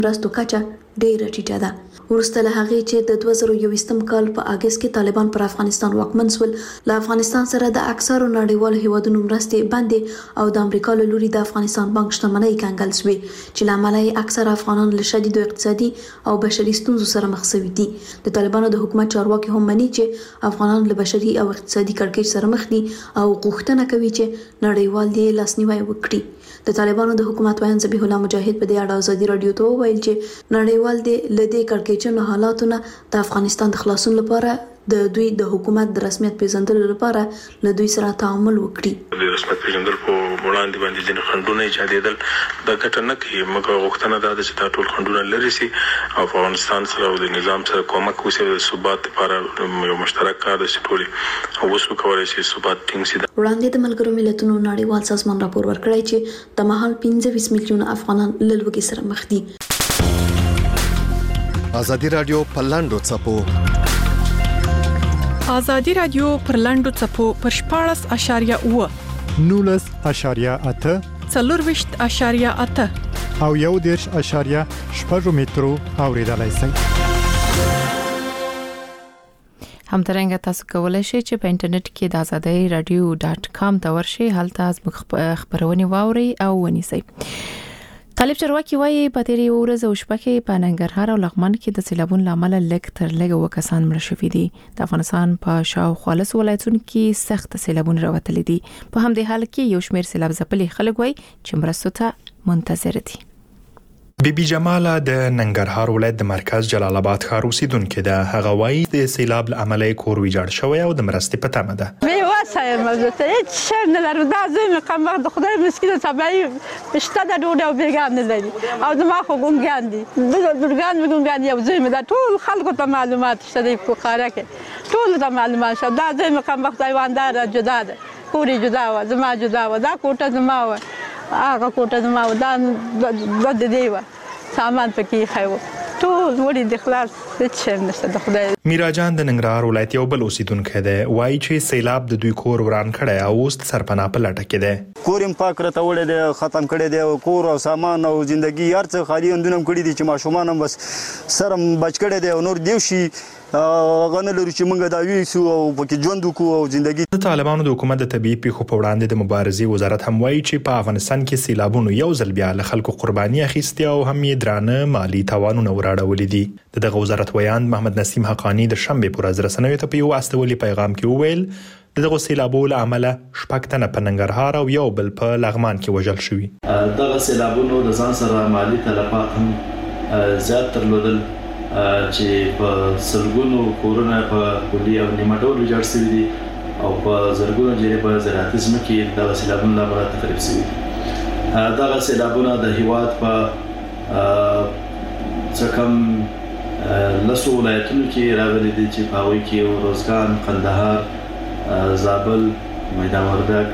مرستو کچه ډېره ټیټه ده. ورسته له هغې چې د 2021 کال په اگست کې طالبان پر افغانستان واکمن شول، له افغانستان سره د اکثرو نړیوالو هیوادونو مرستې بندې او د امریکا له لوري د افغانستان بانک شتمنۍ کنګل شوې چې له امله یې اکثره افغانان له شدیدو اقتصادي او بشري ستونزو سره مخ شوي دي. د طالبانو د حکومت چارواکي هم مني چې افغانان له بشري او اقتصادي کړکېچ سره مخ دي او غوښتنه کوي چې نړیوال دې لاسنیوی وکړي. د طالبانو د حکومت وایي ذبیح الله مجاهد په دې اړه ازادي رادیو ته وویل چې نړیوال دې له دې کړکېچنو حالاتونو د افغانستان د خلاصون لپاره د دوی د حکومت د رسمیت پیژندلو لپاره له دوی سره تعامل وکړي. د رسمیت پیژندل په وړاندې باندې ځینې خنډونه ایجادېدل د ګټه نه کوي، مګر غوښتنه دا ده چې دا ټول خنډونه لرې شي او افغانستان سره او د نظام سره کومک وشي د ثبات لپاره یو مشترک کار د ټولي او وسو کولای شي ثبات ټینګ شي. وړاندې د ملګرو ملتونو نړیوال سازمان راپور ورکړی چې د مهال 15 میلیون افغانان له لوږې سره مخ دي. ازادي رادیو په لاندو څپو ازادي رادیو پر لاندو څپو پر 14.8 19.8 24.8 او 1.8 مترو اوریدلای شئ. همدارنګه تاسو کولای شئ چې په انټرنیټ کې د azadiradio.com ته ورشئ، هلته از خبرونه واوري او ونیسئ. طالب چارواکي وایي په تیرې ورځ او شپه کې په ننګرهار او لغمان کې د سیلابونو لامل لږ تر لږه وکسان مړه شوي دي. د افغانستان په شاوخوا ولایتونو کې سخت سیلابونه راوتلي دي. په همدې حال کې یو شمېر سیلاب ځپلي خلک وایي چې مرستو ته منتظر دي. بیبي جماله د ننګرهار ولایت د مرکز جلال آباد ښار اوسیدونکې ده. هغه وایي د سیلاب له امله کور ویجاړ شوی او د مرستې په تمه ده. واسه مزته هیڅ شی نه لرم، دا زوی مې قمبخ د خدای مسکینه سبای پښته د ډوډۍ او بیګان نه لري او زما خو ګونګان دي، برګان مې ګونګان یو زوی مې دا ټول خلکو ته معلومات شته د فقاره کې ټول ته معلومات شته. دا زوی مې قمبخ ایواندار جدا ده، کوري جدا و، زما جدا و، دا کوټه زما و، هغه کوټه زما و، دا د دی و سامان پکې خایو ټول وړي د خلاص هیڅ شی نشته د خدای. میرا جان د ننګرهار ولایت یو بل اوسیدونکی دی، وایي چې سیلاب د دوی کور وران کړی او اوس سرپناه په لټه کې دی. کور یې پاک راته وړی دی، ختم کړی دی، کور او سامان او زندگی هر څه خالي اندونه کړی دي چې ماشومان هم بس سره بچ کړی دی او نور دیو شي غن لري چې موږ دا ویسو او پکې ژوند وکړو او زندگی. د طالبانو د حکومت د طبيعي پیښو په وړاندې د مبارزې وزارت هم وایي چې په افغانستان کې سیلابونو یو ځل بیا له خلکو قرباني اخیستي او هم یې درانه مالی تاوانونه وراړولي دي. دغه وزارت ویاند محمد نسیم حقانی د شنبه پر ورځ رسنیو ته په یو استولي پیغام کې وویل دغه سیلابونو له امله شپږ تنه په ننګرهار او یو بل په لغمان کې وژل شوي. دغه سیلابونو د ځان سره مالی تلفات هم زیات درلودل چې په سلګونو کورونه په کلی او نیمه ډول ویجاړ شوي دي او په زرګونو جریبه په زراعتي ځمکې دغه سیلابونو له امله تخریب شوي دي. دغه سیلابونه د هیواد په څه کم لسو ولایتونو کې راغلي دي چې په هغوی کې روزګان، قندهار، زابل، میدان وردګ،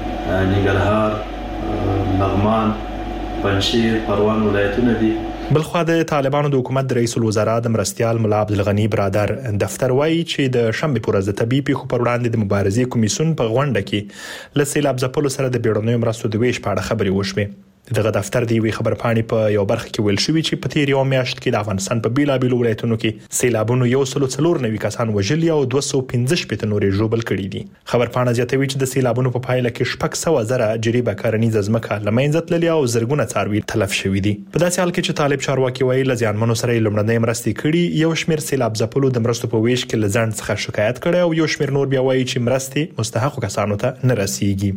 ننګرهار، لغمان، پنجشیر، پروان ولایتونه دي. بلخوا د طالبانو د حکومت د رئیس الوزرا د مرستیال ملا عبدالغنی برادر دفتر وایي چې د شنبه پر ورځ د طبي پیښو پر وړاندې د مبارزې کمیسیون په غونډه کې له سیلاب ځپلو سره د بیړنیو مرستو د ویش په اړه خبرې وشوې. دغه دفتر د یوې خبرپاڼې په یو برخه کې ویل شوی چې په تیر یو میاشت کې د افغانستان په بیلابیلو ولایتونو کې سیلابونو 194 کسان وژلي او 215 نورې ژوبل کړي دي. خبرپاڼه زیاتوي چې د سیلابونو په پایله کې 600,000 جریبه کرنیزه ځمکه له منځه تللې او زرګونه څاروي تلف شوي دي. په داسې حال کې چې طالب چارواکي وایي له زیانمنو سره لومړنۍ مرستې کړي، یو شمېر سیلاب ځپلو د مرستو په ویش کې له ځنډ څخه شکایت کړي او یو شمېر نور بیا وایي چې مرستې مستحقو کسانو ته نه رسیږي.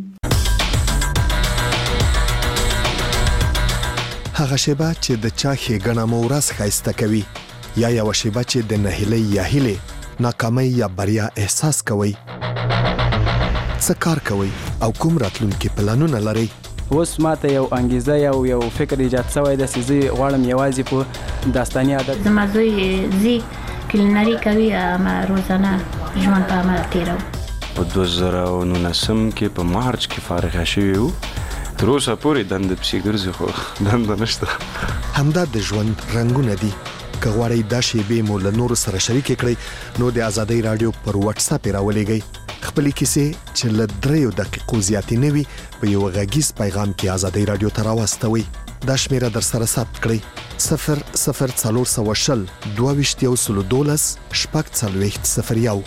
هغه شیبه چې د چا ښېګڼه مو ورځ ښایسته کوي یا یوه شیبه چې د نهیلۍ یا هیلې ناکامۍ یا بریا احساس کوئ. څه کار کوئ او کوم راتلونکي پلانونه لرئ؟ اوس ماته یو انګیزه یو فکر ایجاد شوی دی چې زه غواړم یوازې په داستاني عادت زما زوی کلینري کوي اما روزانه ژوند په عمل تیرو. په 2019 کې په مارچ کې فارغ شوی وو. تر اوسه پورې دنده پسې ګرځي خو دنده نشته. همدا د ژوند رنګونه دي. که غواړئ دا شیبې مو له نورو سره شریکې کړئ نو د ازادۍ رادیو پر واتس اپ راولېږئ. خپلې کیسې چې له 3 دقیقو زیاتې نه وي په یو غږیز پیغام کې ازادۍ رادیو ته راواستوئ. دا شمیره در سره ثبت کړئ 00420 2212 001.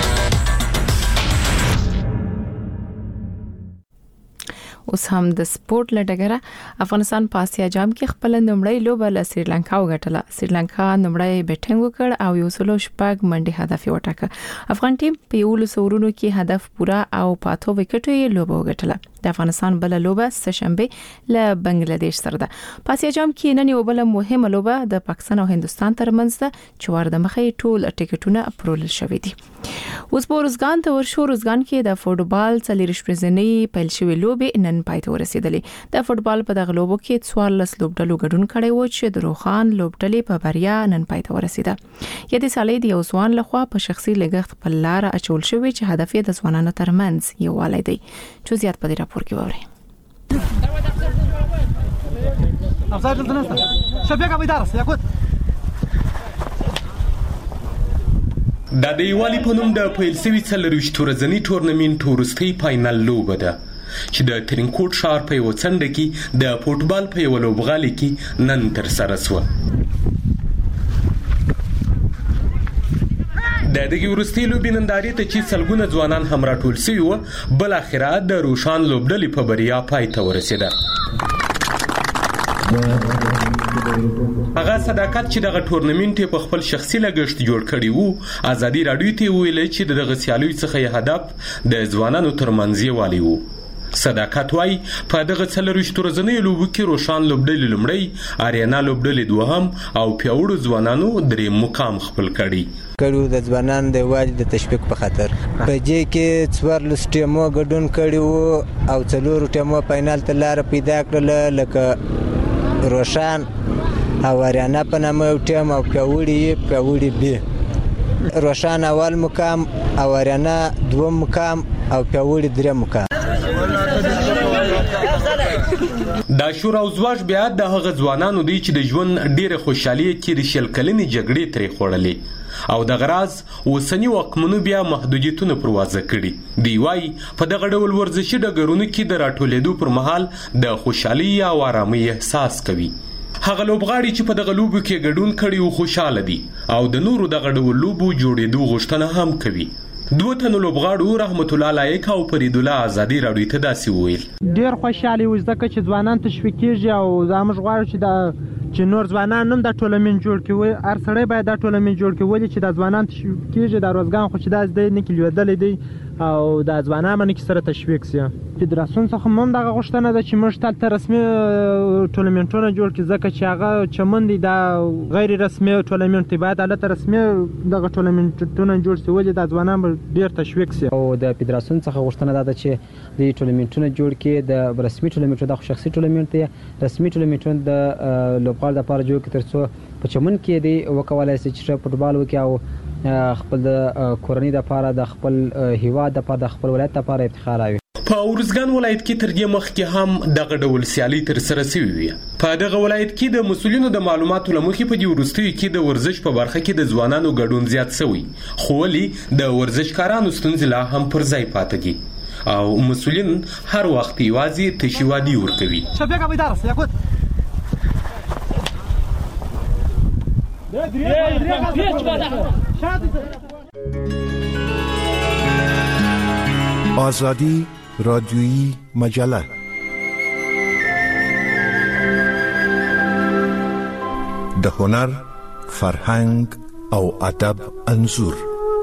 اوس هم د سپورت لډګره افغانستان په آسیا جام کې خپل نمړی لوبه له سریلانکا وګټله. سریلانکا نمړی بیټینګ وکړ او یو سلو شپږ منډي هدف وټاکه. افغان ټیم په یو لسورونو کې هدف پورا او پاتو وکټو یې لوبه وګټله. د افغانستان بل لوبه سشنبه له بنگلاديش سره ده. په آسیا جام کې نن یو بل مهمه لوبه د پاکستان او هندستان ترمنځ ده چې ورده مخې ټول ټیکټونه اپرول شوې دي. اوس په روزګان ته ورشو. روزګان کې د فوټبال څلورش پرزنۍ پیل شوې لوبې نن پای ته ورسېدلې. د فوټبال په دغه لوبو کې 14 لوبډلو ګډون کړی و چې د روخان لوبډلې په بریا نن پای ته ورسېده. یدي سالې د یو ځوان لخوا په شخصي لګښت په لار اچول شوی چې هدف یې د ځوانانو ترمنځ یووالی دی. چې زیات په دې راپور کې وره افضل دلته شبيكه بيدارس ياخذ د دیوالي په نوم د پیل سوي څلرويشت ورځنی ټورنمنت ورستي فائنل لوبه ده چې د ترینکوټ ښار په یو څنډه کې د فوټبال په یو لوبغالي کې نن تر سره شو. د دغه ورستي لوبې نندارې ته چې سلګونه ځوانان هم راټول شوي و، بل اخره د روشان لوبډلې په بریا پای ته ورسېده. هغه صداقت چې دغه ټورنمنت په خپل شخصي لګښت جوړ کړی وو، ازادي رادیو ته ویل چې دغه سیالي څخه هدف د ځوانانو ترمنځ یووالی وو. صداقت وای په دغه څلرويشت ورځنۍ لوبو کې روشان لوبډلې لومړی، اریانا لوبډلې دوهم او پیاوړو ځوانانو درې مقام خپل کړي. کړو د ځوانانو د واجب د تشویق په خاطر په دې کې 14 ټیمو ګډون کړي وو او 4 ټیمو فائنل ته لار پیدا کړل، لکه روشان او اریانا په نامه یو ټیم او پیاوړي بي. روشان اول مقام او اریانا دوم مقام او پیاوړي دریم مقام. دا شور او زواج بیا د هغه ځوانانو دی چې د ژوند ډیره خوشحالي تیر شل کلنې جګړې ترې خوړلې او د غراز وسنی وقمنو بیا محدودیتونه پروازه کړي. دی وای په دغه ډول ورزشي ډګرونو کې د راټولېدو پر مهال د خوشحالي او آرامۍ احساس کوي. هغه لوبغاړي چې په دغه لوبو کې ګډون کړي او خوشاله دي او د نورو دغه ډول لوبو جوړېدو غوښتنه هم کوي. دوه تنو لوبغاړو رحمت الله لایق او فرید الله ازادي راډیو ته داسې وویل: ډیر خوشاله و ځکه چې ځوانان تشویق کیږي او زموږ غواړو چې نور ځوانان هم د ټولنمن جوړ کړي. هر سړی باید د ټولنمن جوړ کړي ولې چې د ځوانان تشویق کیږي. د روزګان خو چې داس دی نه کلیدل دی او د ځوانانو باندې سره تشویق سي. فدراسیون څخه هم دغه غوښتنه ده چې موږ ته رسمي ټولنمنټونه جوړ کړي، ځکه چې هغه چمن دي د غیر رسمي ټولنمنټ باید البته رسمي دغه ټولنمنټونه جوړ شي ولې د ځوانانو ډیر تشویق سي. او د فدراسیون څخه غوښتنه ده چې د ټولنمنټونه جوړ کړي، د رسمي ټولنمنټ د شخصي ټولنمنټ رسمي ټولنمنټ د لوبغاړو لپاره جوړ کړي ترڅو په چمن کې دی وکولای شي چې فوټبال وکړي او خپل د کورنۍ لپاره د خپل هیواد لپاره د خپل ولایت لپاره افتخار وي. په ورزګان ولایت کې تر دې مخکې هم دغه ډول سیالي تر سره شوې وي. په دغه ولایت کې د مسؤلینو د معلوماتو لمخې په دې وروستیو کې د ورزش په برخه کې د ځوانانو ګډون زیات شوی، خو ولې د ورزشکارانو ستونزې لا هم پر ځای پاتې دي او مسؤلین هر وخت یوازې تشي وادي ورکوي. شبيكه بيدارس ياخذ آزادی رادیویی مجله د هنر، فرهنګ او ادب انځور.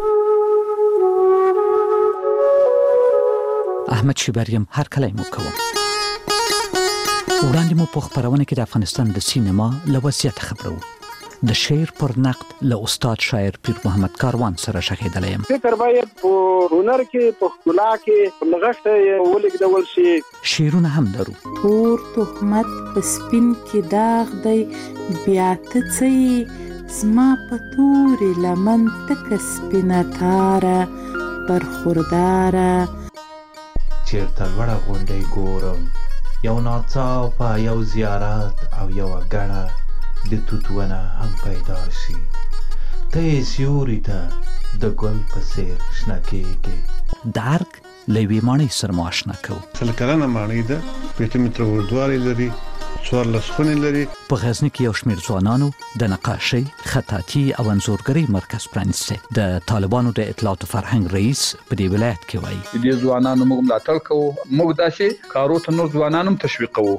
احمد شبریم هر کله مو کوم. وړاندې مو په خبرونه کې د افغانستان د سینما له وضعیت خبرو. د شعر پر نقد له استاد شاعر پیر محمد کاروان سره شهیدل یم. فکر باید په هنر کې په خلا کې لغښت ولګدول شي. شعرونه هم لرو. پور تهمت په سپین کې داغ دی بیا ته څه زما په تورې لمن تک سپینه تاره برخورداره. چیرته لوړه غونډۍ ګورم یو ناڅاپه یو زیارت او یو ګڼه د توتونه هم پیدا شي. ته یې سیوري ته د ګل په څېر شنه کېږي. د ارګ له یوې ماڼۍ سره مو اشنا کوو. 100 کلنه ماڼۍ ده، 5 متره اوږدوالی لري، 14 خونې لري. په غزنی کې یو شمېر ځوانانو د نقاشۍ، خطاطي او انځورګرۍ مرکز پرانیسته. د طالبانو د اطلاعات او فرهنګ رئیس په دې ولایت کې وایي د ځوانانو موږ ملاتړ کوو، موږ داسې کارو ته نور ځوانانو تشویقوو.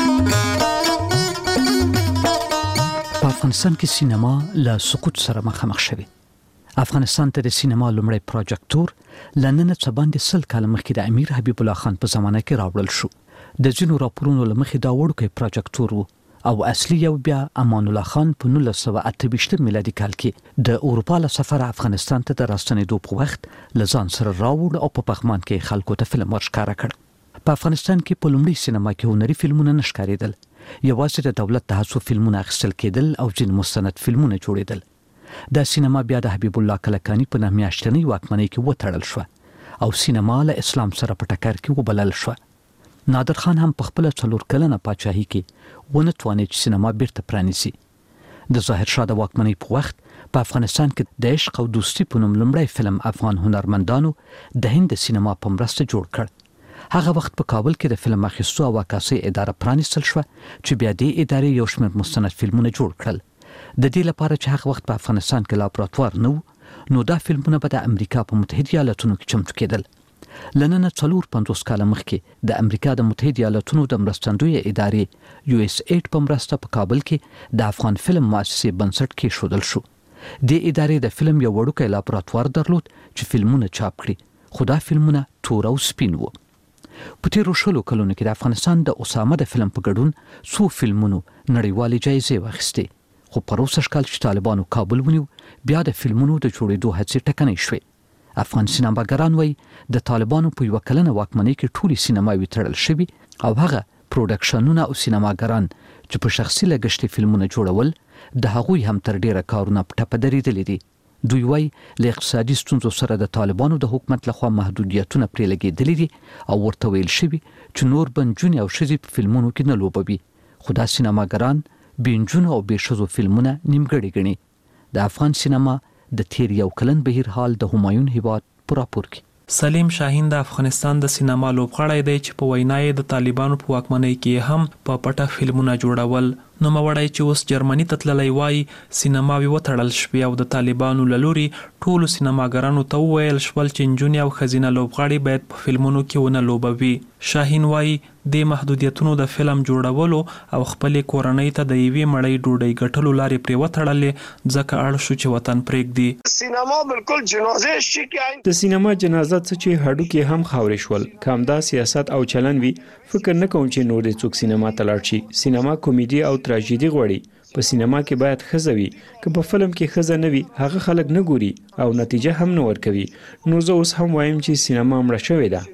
په افغانستان کې سینما له سقوط سره مخامخ شوی. افغانستان ته د سینما لومړی پروجیکټور لنن څه باندې 100 کال مخکې د امیر حبیب الله خان په زمانه کې راوړل شو. د ځینو راپورونو لمخې دا وړوکی پروجیکټور وو او اصلي یو بیا امان الله خان په 1928 میلادي کال کې د اروپا له سفر افغانستان ته د راستنېدو په وخت لزان سره راوړ او په پغمان کې خلکو ته فلم ورښکاره کړ. په افغانستان کې په لومړي سینما کې هنري فلمونه نشکارېدل، یوازې د دولت د هڅو فلمونه اخیستل کېدل او ځینې مستند فلمونه جوړېدل. دا سینما بیا د حبیب الله کلکاني په 9 میاشتنۍ واکمنۍ کې وتړل شو او سینما له اسلام سره په ټکر کې وبلل شو. نادر خان هم په خپل 4 کلنه پاچاهي کې ونه توانید چې سینما بیرته پرانیسي. د ظاهر شاه د واکمنۍ په وخت په افغانستان کې د عشق او دوستي په نوم لومړی فلم افغان هنرمندانو د هند سینما په مرسته جوړ کړ. هغه وخت په کابل کې د فلم اخیستو او عکاسۍ اداره پرانیستل شو چې بیا د ادارې یو شمېر مستند فلمونه جوړ کړل. د دې لپاره چې هغه وخت په افغانستان کې لابراتوار نه و، نو دا فلمونه به د امریکا په متحده ایالاتونو کې چمتو کېدل. لنن 450 کال مخکې د امریکا د متحده ایالاتونو د مرستندوی ادارې USA په مرسته په کابل کې د افغان فلم مؤسسې بنسټ کېښودل شو. د ادارې د فلم یو وړوکی لابراتوار درلود چې فلمونه چاپ کړي، خو دا فلمونه تور او سپین وو. په تیرو 20 کلونو کې د افغانستان د اسامه د فلم په ګډون څو فلمونو نړیوالې جایزې واخیستې، خو په 20 کال چې طالبانو کابل ونیو بیا د فلمونو د جوړېدو هڅې ټکنۍ شوې. افغان سینماګران وایي د طالبانو په 1 کلنه واکمنۍ کې ټولې سینماوي تړل شوي او هغه پروډکشنونه او سینماګران چې په شخصي لګښت فلمونه جوړول د هغوی هم تر ډیره کارونه په ټپه درېدلي دي. دوی وایي له اقتصادي ستونزو سره د طالبانو د حکومت لخوا محدودیتونه پرې لګېدلي دي او ورته ویل شوي چې نور بنجونې او ښځې په فلمونو کې نه لوبوي، خو دا سینماګران بنجونو او بېښځو فلمونه نیمګړي ګڼي. د افغان سینما د تیر 1 کلن بهیر حال د همایون هیواد پر راپور کې. سلیم شاهین د افغانستان د سینما لوبغاړی دی چې په وینا یې د طالبانو په واکمنۍ کې هم په پټه فلمونه جوړول. نو موړی چې اوس جرمني ته تللی وایي سینماوي وتړل شوې او د طالبانو له لوري ټولو سینماګرانو ته وویل شول چې نجونې او ښځینه لوبغاړي باید په فلمونو کې ونه لوبوي. شاهین وایي د محدودیتونو د فلم جوړولو او خپلې کورنۍ ته د یوې مړۍ ډوډۍ ګټلو لارې پرې وتړلې ځکه اړ شو چې وطن پرېږدي. سینما بالکل جنازه شي کې د سینما جنازه څه چې هډوکې هم خاورې شول. کامدا سیاست او چلن وی فکر نه کوم چې نور څوک سینما ته لاړ شي. سینما کمیډي او تراژیدي غواړي. په سینما کې باید ښځه وي، که په فلم کې ښځه نه وي هغه خلک نه ګوري او نتیجه هم نه ورکوي. نو زه اوس هم وایم چې سینما مړه شوې ده.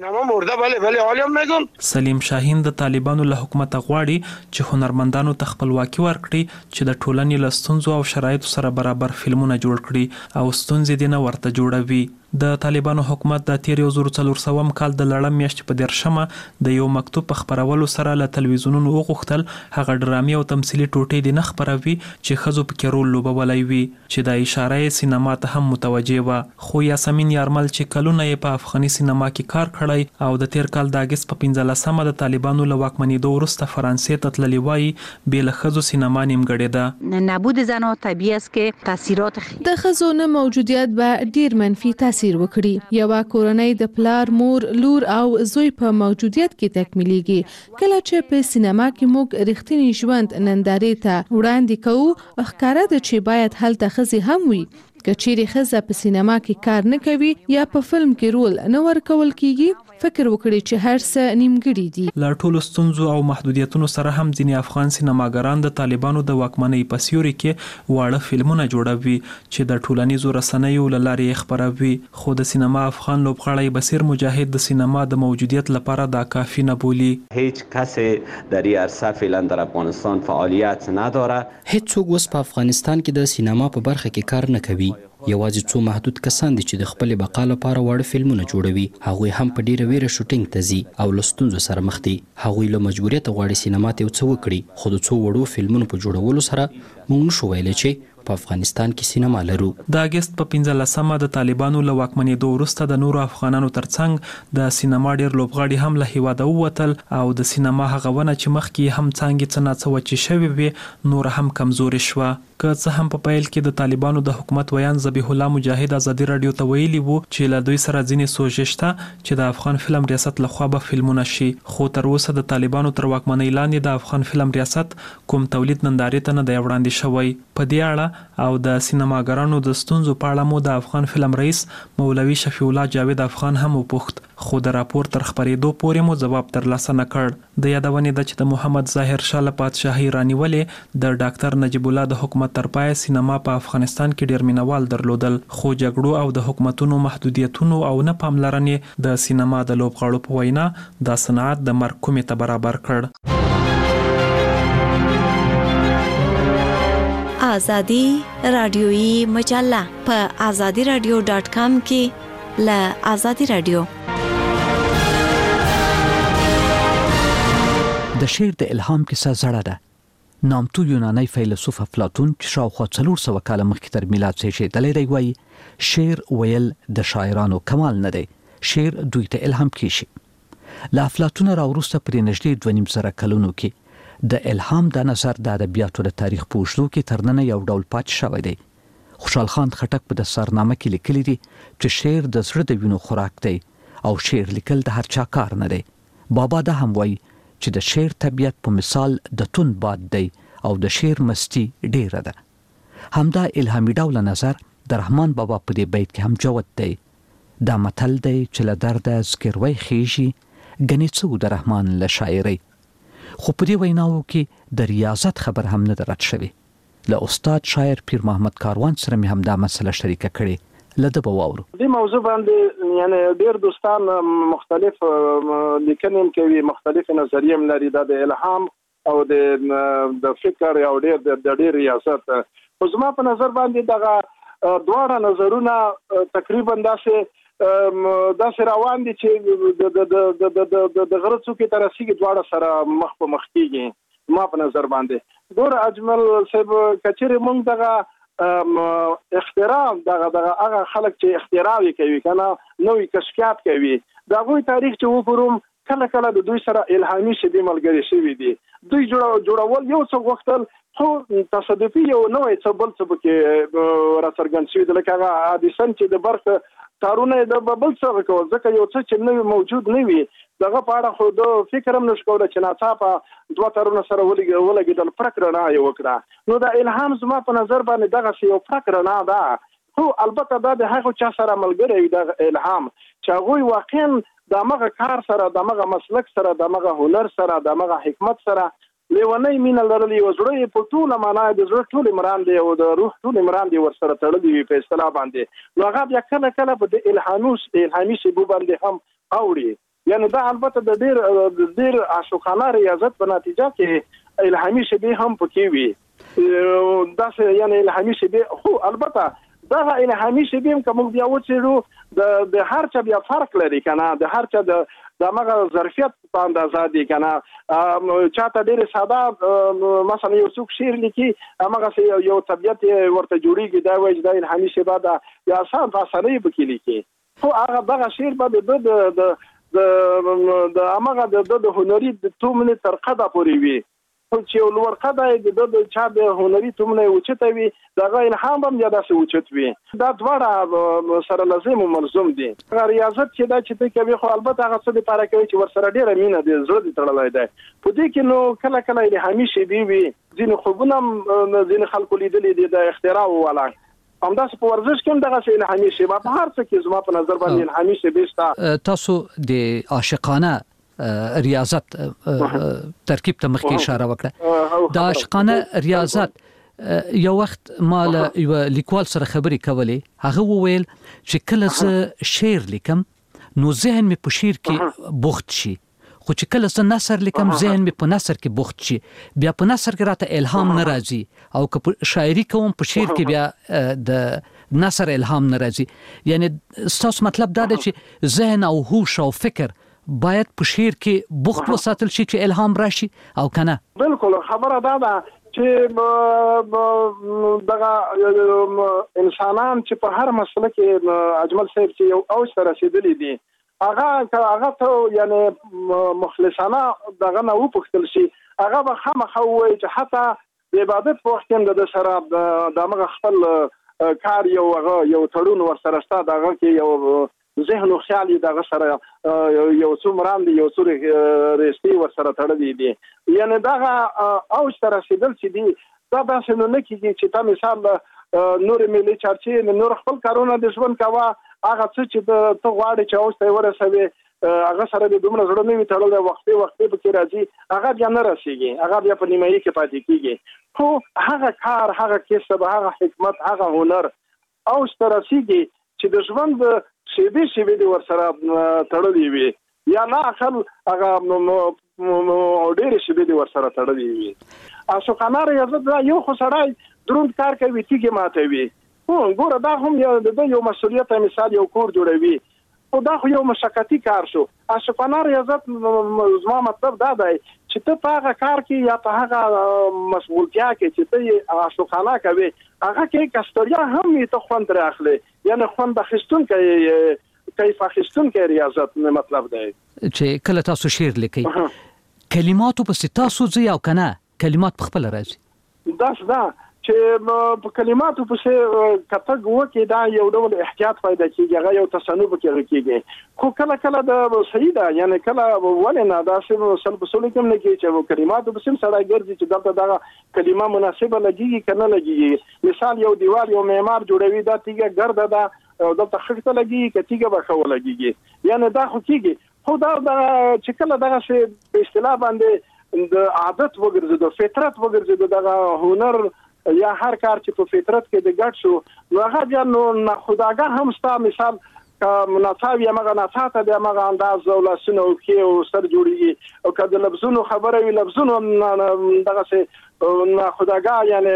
سلیم شاهین د طالبانو له حکومت غواړي چې هنرمندانو ته خپلواکي ورکړي چې د ټولنې له ستونزو او شرایطو سره برابر فلمونه جوړ کړي او ستونزې دې نه ورته جوړوي. د طالبانو حکومت د تیر 1400 کال د لړم میاشتې په 13مه د یو مکتوب په خبرولو سره له تلویزیونونو وغوښتل هغه ډرامي او تمثیلي ټوټې د نه خبروي چې ښځو پکې رول لوبولی وي، چې د اشاره یې سینما ته هم متوجه وه. خو یاسمین یارمل چې کلونه یې په افغاني سینما کې کار کړی او د تیر کال د اګست په 15مه د طالبانو له واکمنېدو وروسته فرانسې ته تللی وایي بې له ښځو سینما نیمګړې ده. نبود زن طبیعي است که تاثیرات د ښځو نه موجودیت به ډیر منفي تاثیر وکړي. یوه کورنۍ د پلار، مور، لور او زوی په موجودیت کې تکمیلېږي. کله چې په سینما کې موږ رښتینی ژوند نندارې ته وړاندې کوو، ښکاره ده چې باید هلته ښځې هم وي. که چیرې ښځه په سینما کې کار نه کوي یا په فلم کې رول نه ورکول کیږي، فکر وکړي چې هر څه نیمګړي دي. له ټولو ستونزو او محدودیتونو سره هم ځینې افغان سینماګران د طالبانو د واکمنۍ په سیوري کې واړه فلمونه جوړوي چې د ټولنیزو رسنیو له لارې یې خپروي. خو د سینما افغان لوبغاړی بصیر مجاهد د سینما د موجودیت لپاره دا کافی نه بولي. هیچ کس در این عرصه فعلا در افغانستان فعالیت نداره. هیڅ څوک اوس په افغانستان کې د سینما په برخه کې کار نه کوي. یوازې څو محدود کسان دي چې د خپل بقا لپاره واړه فلمونه جوړوي. هغوی هم په ډیره ویره شوټینګ ته ځي او له ستونزو سره مخ دي. هغوی له مجبوریت غواړي سینما ته یو څه وکړي، خو د څو وړو فلمونو په جوړولو سره موږ نشو ویلی چې په افغانستان کې سینما لرو. د اگست په 15مه د طالبانو له واکمنېدو وروسته د نورو افغانانو ترڅنګ د سینما ډېر لوبغاړي هم له هیواده ووتل او د سینما هغه ونه چې مخکې هم څانګې څه ناڅه وچې شوې وې نور هم کمزورې شوه. که څه هم په پیل کې د طالبانو د حکومت ویان ذبیح الله مجاهد ازادي رادیو ته ویلي وو چې له دوی سره ځینې سوژې شته چې د افغان فلم ریاست لخوا به فلمونه شي، خو تر اوسه د طالبانو تر واکمنۍ لاندې د افغان فلم ریاست کوم تولید نندارې ته نه دی وړاندې شوی. په دې اړه او د سینماګرانو د ستونزو په اړه مو د افغان فلم رئیس مولوي شفیع الله جاوید افغان هم وپوښت، خو د راپور تر خبرېدو پورې مو ځواب ترلاسه نه کړ. د یادونې ده چې د محمد ظاهر شاه له پادشاهۍ رانیولې د ډاکټر نجیب الله د حکومت تر پای سینما په افغانستان کې ډېر مینوال درلودل، خو جګړو او د حکومتونو محدودیتونو او نه پاملرنې د سینما د لوبغاړو په وینا د صنعت د مرګ کومې ته برابر کړ. آزادی رادیویی مجله په azadiradio.com کې له آزادی رادیو. د شعر د الهام کیسه زړه ده. نامتو یونانی فیلسوف افلاطون چې شاوخوا 400 کاله مخکې تر میلاد زیږېدلی دی وایي شعر ویل د شاعرانو کمال نه دی، شعر دوی ته الهام کیشي. له افلاطون راوروسته پرې نږدې 2.5 کلونو کې د الهام د نظر د ادبیاتو د تاریخ په اوږدو کې تر ننه یو ډول پاتې شوی دی. خوشحال خان خټک په دستارنامه کې لیکلی دی چې شعر د زړه د وینو خوراک دی او شعر لیکل د هر چا کار نه دی. بابا دا هم وایي چې د شعر طبیعت په مثال د تون باد دی او د شعر مستی ډیره ده. همدا الهامي ډول نظر د رحمان بابا په دې بیت کې هم جوت دی. دا متل دی چې له درده زګیروی خیږي ګنې څو د رحمان له شاعرۍ. خو په دې ویناو کې د ریاضت خبر هم نه درد شوی. له استاد شاعر پیر محمد کاروان سره مې هم دا مسله شریکه کړې. لده بواورو دې موضوع باندې یعنی ډېر دوستان مختلف لیکنې کوي، مختلف نظریې لري د الهام او د فکر او ډېر ریاست. خو زما په نظر باندې دغه دواړه نظرونه تقریبا داسې روان دي چې د غره څوکې ته رسیږي دواړه سره مخ په مخ کېږي. ما په نظر باندې ګوره اجمل صاحب کچېرې موږ دغه اختراع دغه هغه خلک چې اختراع کوي کنه نوې کشفیات کوي دا غوي تاریخ چې وګورم کله کله د دوی سره الهامي شبي ملګری شوی دي. دوی جوړول یو څه وختل خو تصادفي یو نوې څه بل څه کې راڅرګند شوی د لکه هغه حادثه چې د برخه کارونه د بل څه وکول ځکه یو څه چې نوې موجود نه وي دغه په اړه خو د فکر هم نشو کولای چې ناڅاپه دوه ترونه سره ولګېدل فرق رڼا یې وکړه. نو د الهام زما په نظر باندې دغه یو فرق رڼا ده. خو البته دا د هغه چا سره ملګری د الهام چې هغوی واقعا د مغه کار سره د مغه مسلک سره د مغه هنر سره د مغه حکمت سره لیونی مینه لرلې او زړه په ټوله معنا د زړه ټول عمران دی او د روح ټول عمران دی ورسره تړلې وي په اصطلاح باندې. نو هغه بیا کله کله په د الهامي شیبو باندې هم اوړي. یعنی دا البته د ډېر عاشقانه ریاضت په نتیجه کې الهامي شیبې هم پکې وي. دا یعنی الهامي شیبې خو البته دا الهامي شیبې کوم بیا وڅېړو د هر چا بیا فرق لري کنه د هر چا د مغه ظرفیت په اندازه دي کنه. چاته ډېر ساده مثلا یو څوک شعر لیکي هغه یو طبیعت ورته جوړیږي دا وایي د الهامي شیبه دا یا آسان فاصله به کې لیکي. خو هغه دغه شعر به د امغه د هنري د تومنه تر قدا پورې وي. خو چې لوړ قدا د چا د هنري تومنه اوچته وي دغه الهام هم یا داسې اوچت وي. دا دواړه سره لازم او ملزم دي. ریاضت چې دا چې ته کوي خو البته هغه څه لپاره کوي چې ورسره ډېره مینه دي زړه دې تړلای دی. په دې کې نو کله کله الهامي شیبې وي ځینې خوبونه ځینې خلکو لیدلې دي د اختراع والا همداسې په ورزش کې هم دغه الهامي شیبه په هر څه کې زما په نظر باندې الهامي شیبې شته. تاسو د عاشقانه ریاضت ترکیب ته مخکې اشاره وکړه. د عاشقانه ریاضت یو وخت مال یو لیکوال سره خبرې کولې هغه وویل چې کله زه شعر لیکم نو ذهن مې په شعر کې بوخت شي، خو چې کله زه نثر لیکم ذهن مې په نثر کې بوخت شي، بیا په نثر کې راته الهام نه راځي او که شاعري کوم په شعر کې بیا د نثر الهام نه راځي. یعنی ستاسو مطلب دا دی چې ذهن او هوش او فکر باید په شعر کې بوخت وساتل شي چې الهام راشي او کنه؟ بالکل خبره دا ده چې دغه انسانان چې په هر مسله کې اجمل صاحب چې یو اوج ته رسیدلی دي هغه ته یعنی مخلصانه دغه نه وپوښتل شي هغه به خامخا وایي چې حتی د عبادت په وخت کې د سره دغه خپل کار یو تړون ورسره شته دغه کې یو ذهن او خیال دغه سره یو څو مراندې یو څو رښتې ورسره تړلي دي یعنی دغه اوج ته رسیدل چې دي دا داسې نه کېږي چې تا مثال نور ملي چارچې نور خپل کارونه د ژوند کوه هغه څه چې ته غواړې چې اوج ته ورسوي هغه سره د دومره زړه نه وي تړلی وختي به کې راځي هغه بیا نه رسېږي هغه بیا په نیمایي کې پاتې کېږي خو هغه کار هغه کسب هغه حکمت هغه هنر اوج ته رسېږي چې د ژوند شیبې دې ورسره تړلې وي یا نه اخل هغه ډېرې شیبې دې ورسره تړلې وي عاشقانه ریاضت دا یو خو سړی دروند کار کوي تیږې ماتوي ګوره دا هم یو مسؤلیت مثال یو کور جوړوي خو دا خو یو مشقتي کار شو عاشقانه ریاضت زما مطلب دا دی چې ته په هغه کار کې یا په هغه مشغولتیا کې چې ته عاشقانه کوي هغه کې کستریا هم ته خوند راخلي یعنی خوند اخیستونکی کیف اخیستونکی ریاضت مطلب دی چې کله تاسو شعر لیکئ کلماتو په تاسو ځي او کنه کلمات په خپل راځي دا چې په کلماتو په کتګ وکي دا یو ډول احتیاط پیدا کیږي هغه یو تصنع کیږي خو کله د صحیح ده یعنی کله ولنه دا سلب سولې کوم نه کیږي چې کلماتو په سم سره ګرځي چې دلته دا کلمه مناسبه لګيږي کنه لګيږي مثال یو دیوال یو معمار جوړوي دا تیګه ګرده ده دلته خښته لګيږي کتیګه به خو لګيږي یعنی دا خو کیږي خو دا چې کله دغه څه په اصطلاح باندې د عادت وګرځي د فطرت وګرځي دغه هنر یا هر کار چې په فطرت کې د ګډ شو نو هغه بیا نو خداګاه هم ستا مثال مناسب یا مغه ناڅاته د مغه انداز او لاسونه او کې او سر جوړیږي او کله لفظونو خبره وي لفظونو دغه څه خداګاه یعنی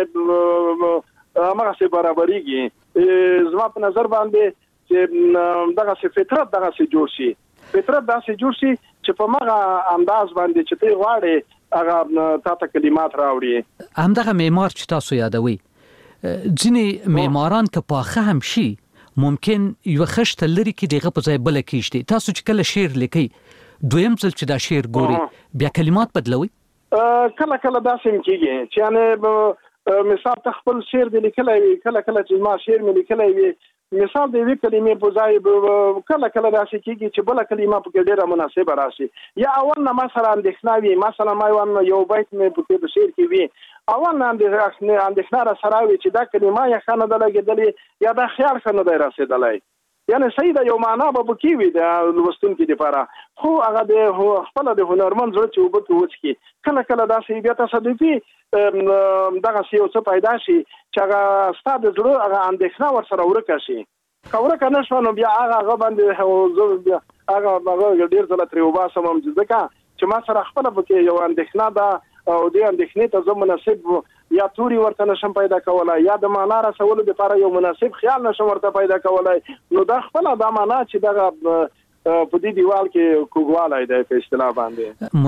مغه څه برابرېږي زما په نظر باندې چې دغه څه فطرت دغه څه جوړ شي فطرت داسې جوړ شي چې په مغه انداز باندې چې ته غواړې هغه تاسو کلمات راوړي همدغه معمار چې تاسو یادوي ځینې معماران که پاخه هم شي ممکن یو خشته لري کې دغه په ځای بل کېشتي تاسو چې کله شعر لیکي دویم ځل چې دا شعر ګوري بیا کلمات بدلوي کله داسې کېږي چې یعنی مثال خپل شعر دی لیکلای کله چې ما شعر مې لیکلای وي مثال د وی کلمې په ځای کله راشي کېږي چې بل کلمه په کې ډیره مناسبه راشي یا اول نه مثلا اندښنا وي مثلا ما یو بیت مې په شعر کې وي اول نه اندښنا را سره وي چې دا کلمه یا خانه د لګیدلې یا دا خیال خانه د رسیدلای یعنی صحیح د یو معنا به کې وي د لوستونکو لپاره خو هغه د خپل د هنرمند زړه چې وبته وڅکي کله داسې بیا تصادفي دغه یو څه پیدا شي چې هغه ستاسو د زړه هغه اندېښنه ورسره ورکه شي کاوره کنه شو نو بیا هغه باندې هغه ډیر ځله تر یو باسم هم ځکه چې ما سره خپل پکې یو اندېښنه ده او دې اندېښنې ته زه مناسب یا توري ورته نشم پیدا کولای یا د معنا رسولو لپاره یو مناسب خیال نشم ورته پیدا کولای نو دا خپل د معنا چې دغه په دې دیوال کې کوګوالای دی په اصطلاح باندې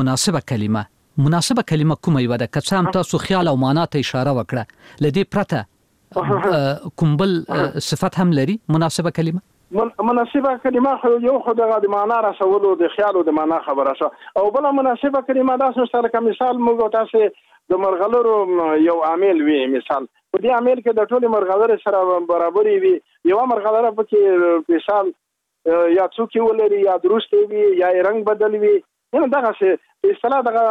مناسبه کلمه کومه یو ده که څه هم تاسو خیال او معنا ته اشاره وکړه لدې پرته کوم بل صفت هم لري مناسبه کلمه مناسبه کلمه خو یو خو د معنا رسولو د خیال او د معنا خبره شو او بل مناسبه کلمه دا څه سره کوم مثال موږ تاسو د مرغلرو یو عامل وی مثال په دې عامل کې د ټولو مرغلرو سره برابرې وي یو مرغلره پکې مثال یا څوک ولري یا درست وي یا رنگ بدل وي نو دغه څه اصطلاح دغه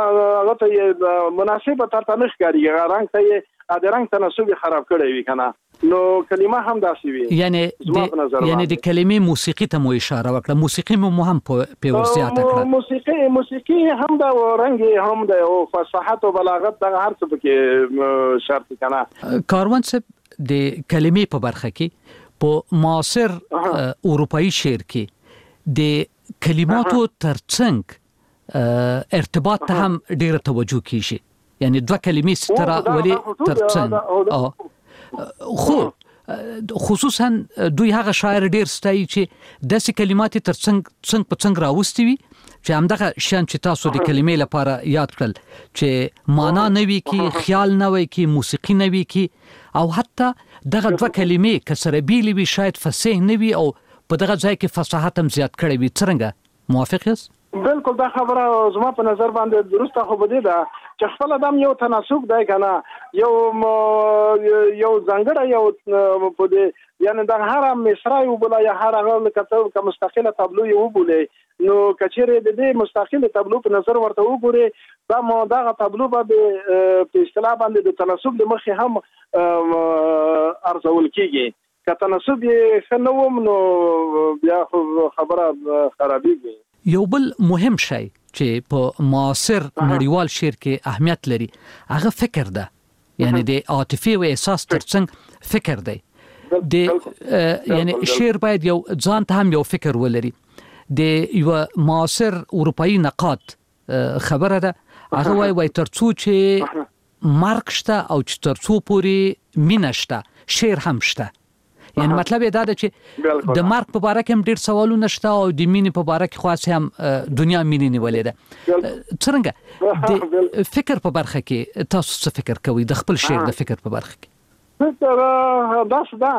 مناسبه ترته نخکاری رنگ ته د رنگ تناسب خراب کړی وي کنه نو کلمه هم داسې وي یعنی د کلمې موسیقي ته مو اشاره وکړه موسیقي مو هم په ورزياته کړه موسیقي هم د رنگ هم د فصاحت او بلاغت دغه هر څه کې شرط کنه کاروان صاحب د کلمې په برخه کې په معاصر اروپאי شعر کې د کلماتو ترڅنګ ارتباط ته هم ډیره توجه کیږي یعنی دوه کلمې ستره ولی ترڅنګ خو خصوصا دوی هغه شاعر ډیر ستایي چې داسې کلمات ترڅنګ راوستي وي چې همدغه شان چې تاسو د کلمې لپاره یاد کړل چې معنا نه وي کې خیال نه وي کې موسیقي نه وي کې او حتی دغه دوه کلمې کسره بیل وي شاید فصیح نه وي او په دغه ځای کې فصاحت هم زیات کړی وي څنګه موافق یاست؟ بالکل دا خبره زما په نظر باندې درسته خو بده ده چې خپل ادم یو تناسب دی کنه یو ځانګړی یو په دې یعنی د هر مصرا یو بل یا هر هغه کته مستقله تابلو یو بولې نو کچېره د دې مستقله تابلو په نظر ورته وګوري دا مو دا تابلو باندې په اصطلاح باندې د تناسب د مخې هم ارزول کیږي که تناسب یې خنوم نو بیا خبره خرابېږي. یو بل مهم شی چې په معاصر نړیوال شعر کې اهمیت لري هغه فکر ده یعنی د عاطفي او احساس ترڅنګ فکر دی د یعنی شعر باید یو ځان ته هم یو فکر ولري د یو معاصر اروپאי نقاد خبره ده هغه وایي ترڅو چې مرګ شته او چې ترڅو پورې مینه شته شعر هم شته یعنی مطلب دا ده چې د مرګ په اړه کوم ډیر سوالونه شته او د مینې په اړه کې خاص هم دنیا مینې نیولې ده څنګه د فکر په برخه کې تاسو څه فکر کوئ د خپل شعر د فکر په برخه کې؟ فکر دا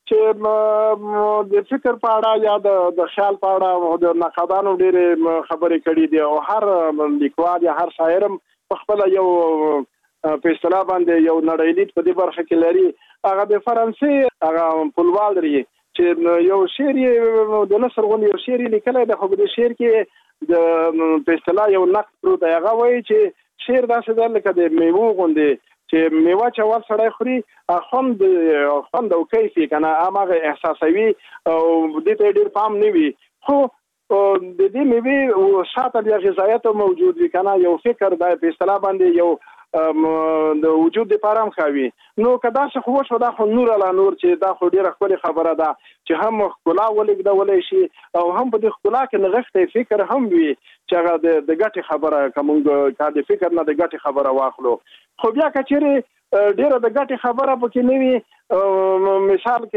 چې د فکر په اړه یا د خیال په اړه او د نقادانو ډېرې خبرې کړې دي او هر لیکوال یا هر شاعر په خپل یو په اصطلاح باندې یو نړیلید په دې برخه کې لري هغه د فرانسې هغه پولوال لري چې یو شعر د نثر غونډې یو شعر لیکلی دی خو د شعر کې د په اصطلاح یو نقد پروت دی هغه وایي چې شعر داسې ده لکه د میوو غوندې چې میوه چې اول سړی خوري خوند او کیف یې کنه هماغه احساسوي او دې ته ډېر پام نه وي خو د دې میوې شاته بیا غذایت موجود وي کنه یو فکر دی په اصطلاح باندې یو د وجود لپاره هم خوي نو کدا څه خو شو دا خو نور علا نور چې دا خو ډیره خپل خبره ده چې هم خلا ولګدولې شي او هم په دې خلا کې نغښتې فکر هم وي چې هغه د ګټي خبره کومه کا د فکر نه د ګټي خبره واخلو خو بیا کچېره ډیره د ګټي خبره پکې نه وي مثال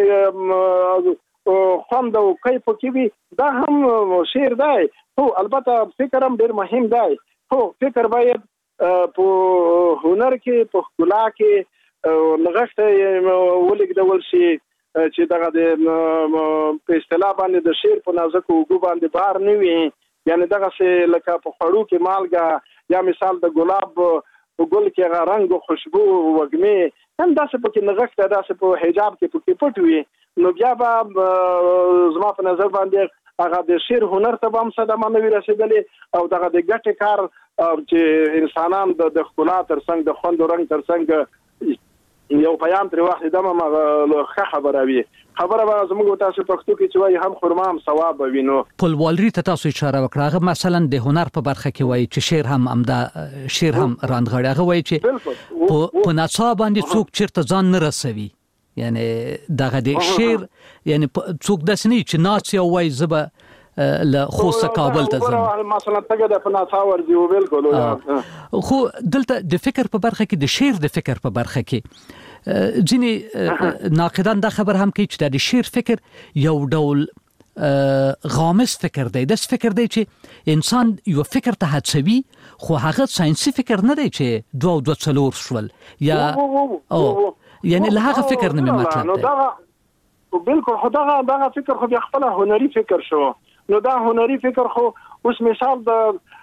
کې خوند او کیف کې وي دا هم شعر دی خو البته فکر هم ډیر مهم دی خو فکر باید په هنر کې په ښکلا کې نغښته ولګدول شي چې دغه د په اصطلاح باندې د شعر په نازک وګو باندې بار نه وي یعنی دغه څه لکه په خړو کې مالګه یا مثال د ګلاب په ګل کې هغه رنګ او خوشبو وګمې هم داسې پکې نغښته داسې په حجاب کې پکې پټ وي نو بیا به زما په نظر باندې هغه د شعر هنر ته هم صدمه نه وي رسېدلې او دغه د ګټې کار چې انسانان د ښکلا ترڅنګ د خوند او رنګ ترڅنګ یو پیام تر واخلي دمه ښه خبره وي خبره به زموږ تاسو پښتو کې چې وایي هم خرما هم ثواب وینو پولوالري ته تاسو اشاره وکړه مثلا د هنر په برخه کې وایي چې شعر هم امدا شعر هم راندغړی هغه وایي چې په ناڅا باندې څوک چیرته ځان نه رسوي یعنی دغه د شعر یعنی څوک داسې نه چې ناڅ یو وایي زبه له خوسته کابل ته ځم مثلا څنګه د فناڅا ورځي بالکل خو دلته د فکر په برخه کې د شعر د فکر په برخه کې ځینې ناقدان دا خبر هم کوي چې د شعر فکر یو ډول غامض فکر دی د فکر دی چې انسان یو فکر ته هڅوي خو هغه ساينسي فکر نه دی چې دوه څلور شول یا یعنی له هغه فکر نه مطلب دی بالکل خدغه فکر خو خپل هنري فکر شو نو دا هنري فکر خو اوس مثال د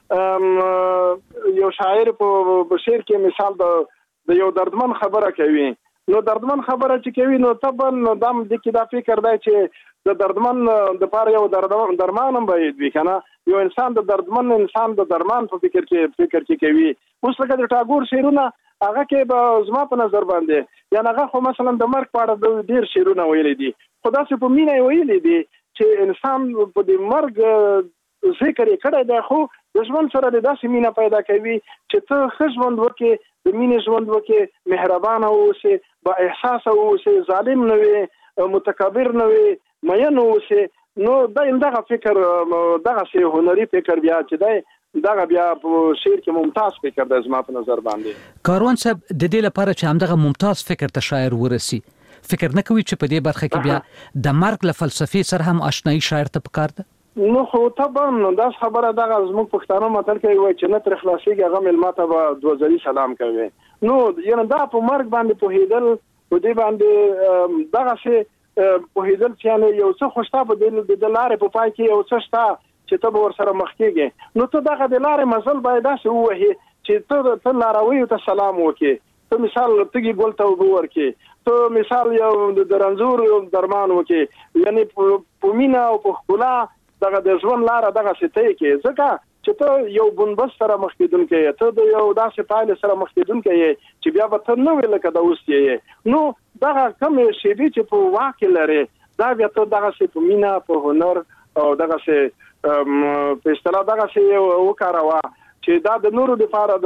یو شاعر په شعر کې مثال د یو دردمن خبره کوي نو دردمن خبره چې کوي نو طبعا دم د کې دا فکر دی چې د دردمن د پاره یو درمان هم باید وي کنه یو انسان د دردمن انسان د درمان په فکر کې کوي اوس لکه د ټاګور شعرونه هغه کې به زما په نظر باندې یا هغه خو مثلا د مرګ په اړه ډیر شعرونه ویلي دي خو داسې په مینه ویلي دي چې انسان په دې مرګ ذکر یې کړی دی خو د ژوند سره د داسې مینه پیدا کوي چې ته ښه ژوند وکړې د مینې ژوند وکړې مهربانه اوسې با احساسه اوسې ظالم نه وي متکبر نه وي مین اوسې نو دغه فکر دغه هنري فکر بیا چې دی دغه بیا په شعر کې ممتاز فکر د زما په نظر باندې کاروان صاحب د دې لپاره چې همدغه ممتاز فکر ته شاعر ورسي فکر نه کوي چې په دې برخه کې بیا د مرګ له فلسفي سره هم آشنایی شاعر ته پکار ده نو خو طبعا دا خبره دغه زموږ پښتانه متل کوي وای چې نه تر خلاصيږي هغه ملما ته به دوزري سلام کوي. نو یعنی دا په مرګ باندې پوهېدل په دې باندې دغه څه پوهېدل چې یو څه خوشتا په د لارې په پای کې یو څه شته چې ته به ورسره مخ کېږي. نو ته دغه د لارې مزل باید داسې ووهې چې ته لارویو ته سلام وکړې. ته مثال تګي ګل ته اوبه ورکې. ته مثال یو د رنځور درمان وکړې. یعنی په مینا او په ښکلا دغه د ژوند لاره دغه ستې کې ځکه چې ته یو بنبست سره مخ کېدونکی یې. ته د یو داسې پایلې سره مخ کېدونکی یې چې بیا به ته نه وې لکه د اوس یې. نو دغه کمې شیبې چې په واقع لري دا بیا ته دغسې په مینا په هنر او دغسې په اصطلاح دغسې وکاروه چې دا د نورو دپاره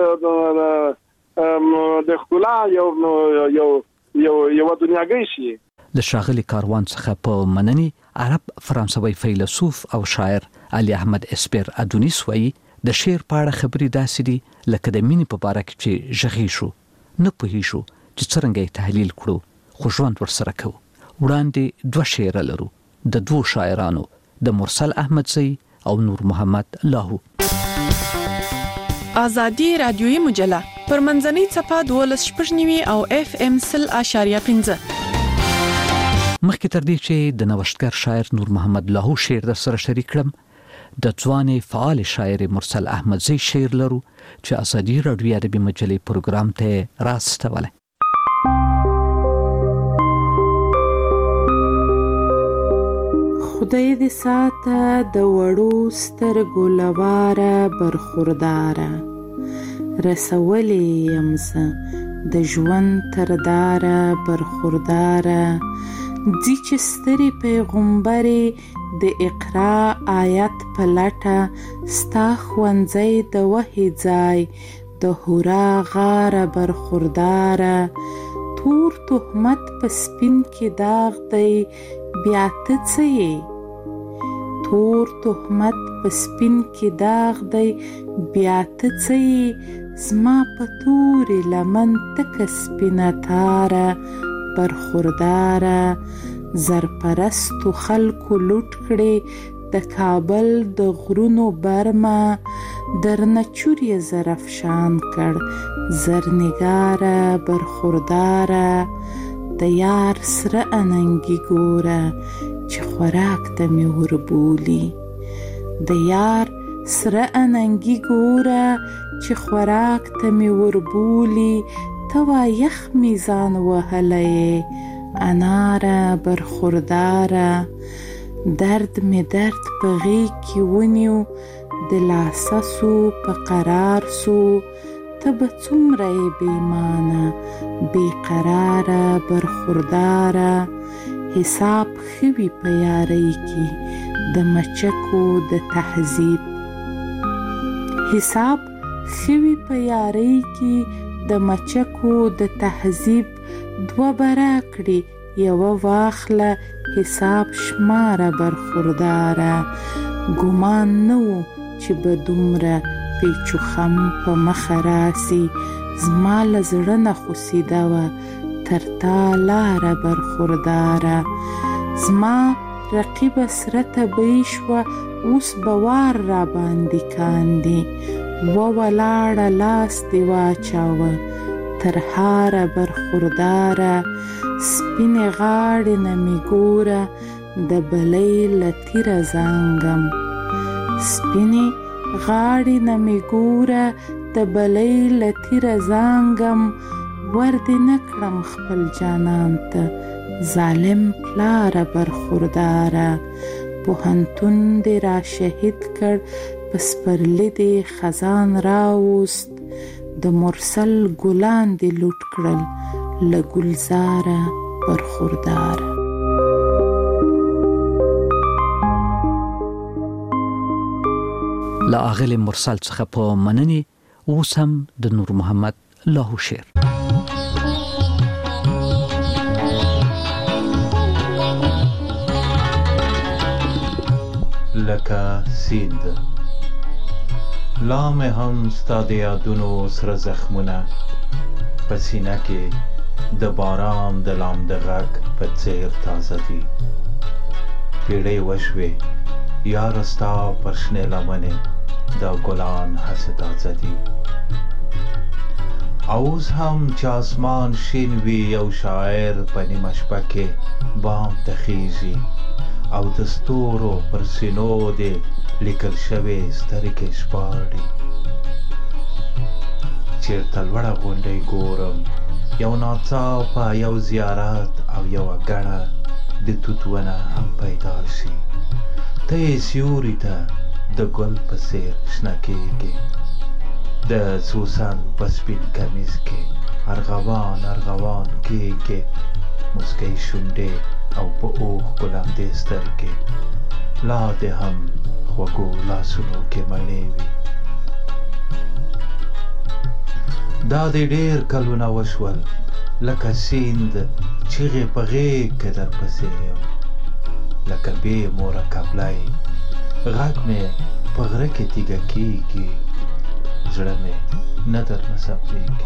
د ښکلا یو دنیاګۍ شي. د ښاغلي کاروان څخه په مننې عرب فرانسوي فیلسوف او شاعر علي احمد اسپیر ادونیس وایي د شعر په اړه خبرې داسې دي لکه د مینې په باره کې چې ژغې شو نه پوهېږو چې څرنګه یې تحلیل کړو خو ژوند ورسره کوو. وړاندې 2 شعره لرو د 2 شاعرانو د مرسل احمدزی او نور محمد لاهو. آزادي رادیویی مجله پر منځنۍ صفحه 12.9 او FM 0.5. مخکې تر دې چې د نوښتګر شاعر نور محمد لاهو شعر در سره شریک کړم د ځوانې فعال شاعر مرسل احمدزی شعر لرو چې آزادي رادیویی ادبي مجلې پروګرام ته راستوله. خدای دې ساته د وړو سترګو لواره برخورداره رسولې یم زه د ژوند تر داره برخورداره ځي چې سترې پیغمبرې د اقرا آیت په لټه ستا ښوونځی د وحي ځای د حورا غاره برخورداره تور تهمت په سپین کې داغ دی بیا ته څه یې تور تهمت په سپین کې داغ دی بیا ته څه یې زما په تورې لمن تکه سپینه تاره برخورداره زرپرستو خلکو لوټ کړې د کابل د غرونو برمه درنه چورې زرافشان کړ زرنګاره برخورداره د یار سره اننګي ګوره چې خوراک ته مې وربولي د یار سره اننګي ګوره چې خوراک ته مې وربولي ته وا یخ میزان وهلی اناره برخورداره درد می درد په غیږ کې ونیو د لاسه سو په قرار سو ته به څومره یې بېمانه بېقراره برخورداره حساب ښه وي په یارۍ کې د مچکو د تهذیب حساب ښه وي په یارۍ کې د مچکو د تهذیب 2 برا کړي یوه واخله حساب شماره برخورداره ګمان نه و چې به دومره پیچو خم په مخه راسي زما له زړه نه خوسیده وه تر تا لاره برخورداره زما رقیبه سره طبیعي شوه اوس به وار را باندې کاندي ولاړه لاس دې واچاوه تر هاره برخورداره سپینې غاړې نه مې ګوره د بلۍ له تیره زانګم سپینې غاړې نه مې ګوره د بلۍ له تیره زانګم ور دې نه کړم خپل جانان ته ظالم پلاره برخورداره پوهنتون دې را شهید کړ په سپرلي دې خزان راوست د مرسل ګلان دې لوټ کړل له ګلزاره برخورداره له اغل مرسل څخه په مننې اوس هم د نور محمد لاهو شعر لکه سیند لام هم ستا د یادونو سره زخمونه په سینه کې د باران د لام د غږ په څیر تازه دي پیړۍ وشوې یاره ستا پر شنې لمنې د ګلان هسې تازه دي. اوس هم چې اسمان شین وي یو شاعر په نیمه شپه کې بام ته خیږي او د ستورو پر سینو دې لیکل شوې سترګې شپاړي. چېرته لوړه غونډۍ ګورم یو ناڅاپه یو زیارت او یوه ګڼه د توت ونه هم پیدا شي. ته یې سیوري ته د ګل په څېر شنه کېږي. د سوسن په سپین کمیز کې ارغوان ارغوان کېږي. مسکی شونډې او په اوښ ګلمدې سترګې لا دې هم خوږو لاسونو کې مڼې وي. دا دې ډېر کلونه وشول لکه سیند چیغې په غېږ کې درپسې یم. لکه بې موره کبلی غږ مې په غره کې تیږه کېږي. زړه مې نه درنه صبرېږي.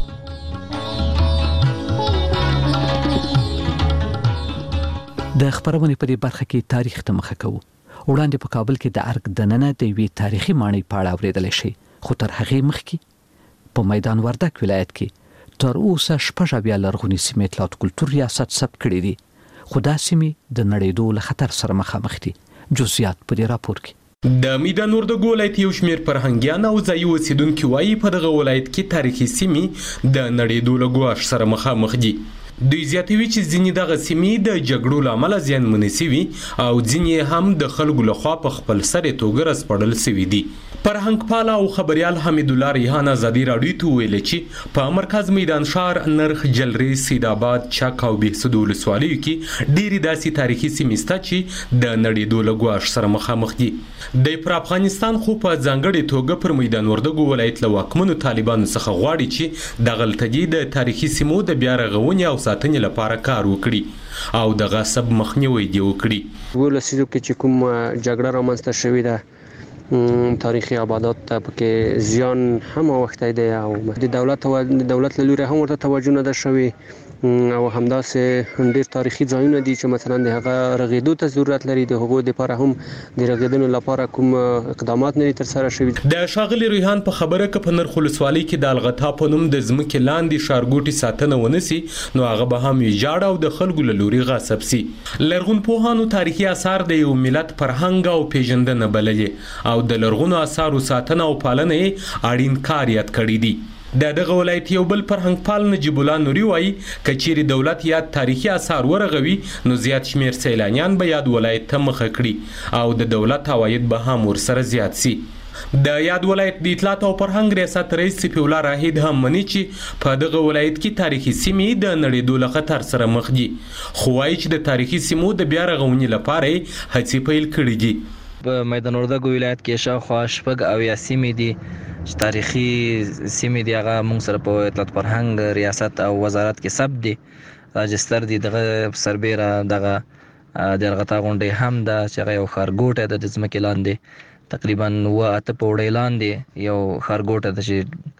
د خبرونې په دې برخه کې تاریخ ته مخه کوو. وړاندې په کابل کې د ارګ دننه د یوې تاریخي ماڼۍ په اړه اورېدلی شئ، خو تر هغې مخکې په میدان وردګ ولایت کې تر اوسه 80 لرغونې سیمې اطلاعات کلتور ریاست ثبت کړي دي، خو دا سیمې د نړېدو له خطر سره مخامخ دي. جزئیات په دې راپور کې. د میدان وردګ ولایت یو شمېر فرهنګیان او ځایي اوسیدونکي وایي په دغه ولایت کې تاریخي سیمې د نړېدو له ګواښ سره مخامخ دي. دوی زیاتوي چې ځینې دغه سیمې د جګړو له امله زیانمنې سوي او ځینې هم د خلکو لخوا په خپل سرې توګه رسپړل سوي دي. فرهنګپال او خبريال حمید الله ریحان ازادي راډیو ته ویل چې په مرکز میدان ښار، نرخ، جلریز، سیدآباد، چک او بهسود ولسوالیو کې ډېرې داسې تاریخي سیمې شته چې د نړېدو له ګواښ سره مخامخ دي. د پر افغانستان خو په ځانګړې توګه پر میدان وردګ ولایت له واکمنو طالبانو څخه غواړي چې د غلطګي د تاریخي سیمو د بیا رغونې او ساتنې لپاره کار وکړي او د غصب مخنیوي دی وکړي. ولسیدو کې چې کوم جګړه رامنځته شوې ده، تاریخي آبادات ته پکې زیان هم اوښتی دی او د دولت له لوري هم ورته توجه نه ده شوې او همداسې ډېر تاریخي ځایونه دي چې مثلا د هغه رغېدو ته ضرورت لري. د هغو دپاره هم د رغېدنې لپاره کوم اقدامات نه دي ترسره شوي. د ښاغلي ریحان په خبره که په نرخ ولسوالۍ کې د الغتا په نوم د ځمکې لاندې ښارګوټي ساتنه ونه سي نو هغه به هم ویجاړ او د خلکو له لوري غصب سي. لرغونپوهانو تاریخي آثار د یو ملت فرهنګ او پیژندنه بللې او د لرغونو آثارو ساتنه او پالنه یې اړین کار یاد کړی دی. د دغه ولایت یو بل فرهنګپال نجیب الله نوري وایي که چیرې دولت یاد تاریخي آثار ورغوي نو زیات شمېر سیلانیان به یاد ولایت ته مخه کړي او د دولت عواید به هم ورسره زیات سي. د یاد ولایت د اطلاعات او فرهنګ ریاست رئیس صفی الله راهید هم مني چې په دغه ولایت کې تاریخي سیمې د نړېدو له خطر سره مخ دي، خو وایي چې د تاریخي سیمو د بیا رغونې لپاره هڅې پیل کړي دي. په میدان وردګ ولایت کې شاوخوا 80 سیمې دي چې تاریخي سیمې دي. هغه موږ سره په اطلاعات فرهنګ ریاست او وزارت کې ثبت دي، راجستر دي. دغه سربیره دغه د الغتا غونډۍ هم ده چې هغه یو ښارګوټی ده د ځمکې لاندې تقریبا 8 پوړۍ لاندې یو ښارګوټی ده چې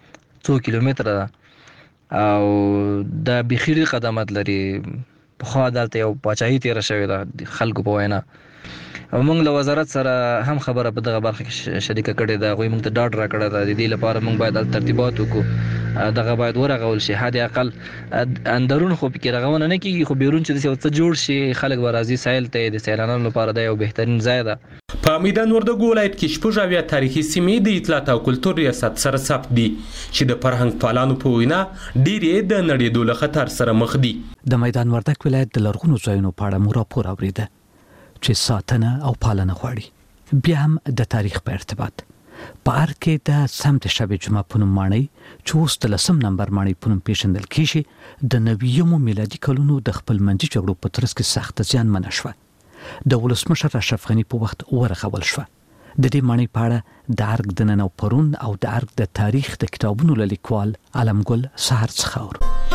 2 کیلومتره ده او دا بیخي ډېر قدامت لري. پخوا دلته یو پاچاهي تېره شوې ده د خلکو په وینا او موږ له وزارت سره هم خبره په دغه برخه کې شریکه کړې ده. هغوی موږ ته ډاډ راکړی ده د دې لپاره موږ باید ترتیبات وکړو، دغه باید ورغول شي. حد اقل اندرون خو پکې رغونه نه کېږي، خو بیرون چې داسې څه جوړ شي خلک به راځي سیل ته. د سیلانانو لپاره دا یو بهترین ځای ده. په میدان وردګ ولایت کې 80 تاریخي سیمې د اطلاعات او کلتور ریاست سره ثبت دي چې د فرهنګپالانو په وینا ډېرې د نړېدو له خطر سره مخ دي. د میدان وردګ ولایت د لرغونو ځایونو په اړه مو راپور اورېده چې ساتنه او پالنه غواړي. بیا هم د تاریخ په ارتباط په ارګ کې د سمت شب جمعه په نوم ماڼۍ چې اوس د 10 نمبر ماڼۍ په نوم پیژندل کېږي د 90 میلادي کلونو د خپلمنځي جګړو په ترڅ کې سخت زیانمنه شوه. د ولسمشر اشرف غني په وخت ورغول شوه. د دې ماڼۍ په اړه د ارګ دننه پرون او د ارګ د تاریخ د کتابونو لیکوال علمګل سحر څخاور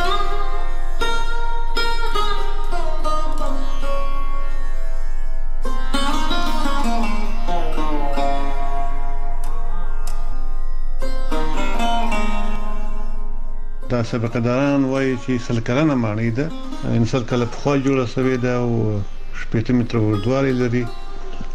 دا سابقه داران وایي چې سلکلنه ماڼۍ ده، ان سل کله پخوا جوړه شوې ده او 8 متره اوږدوالی لري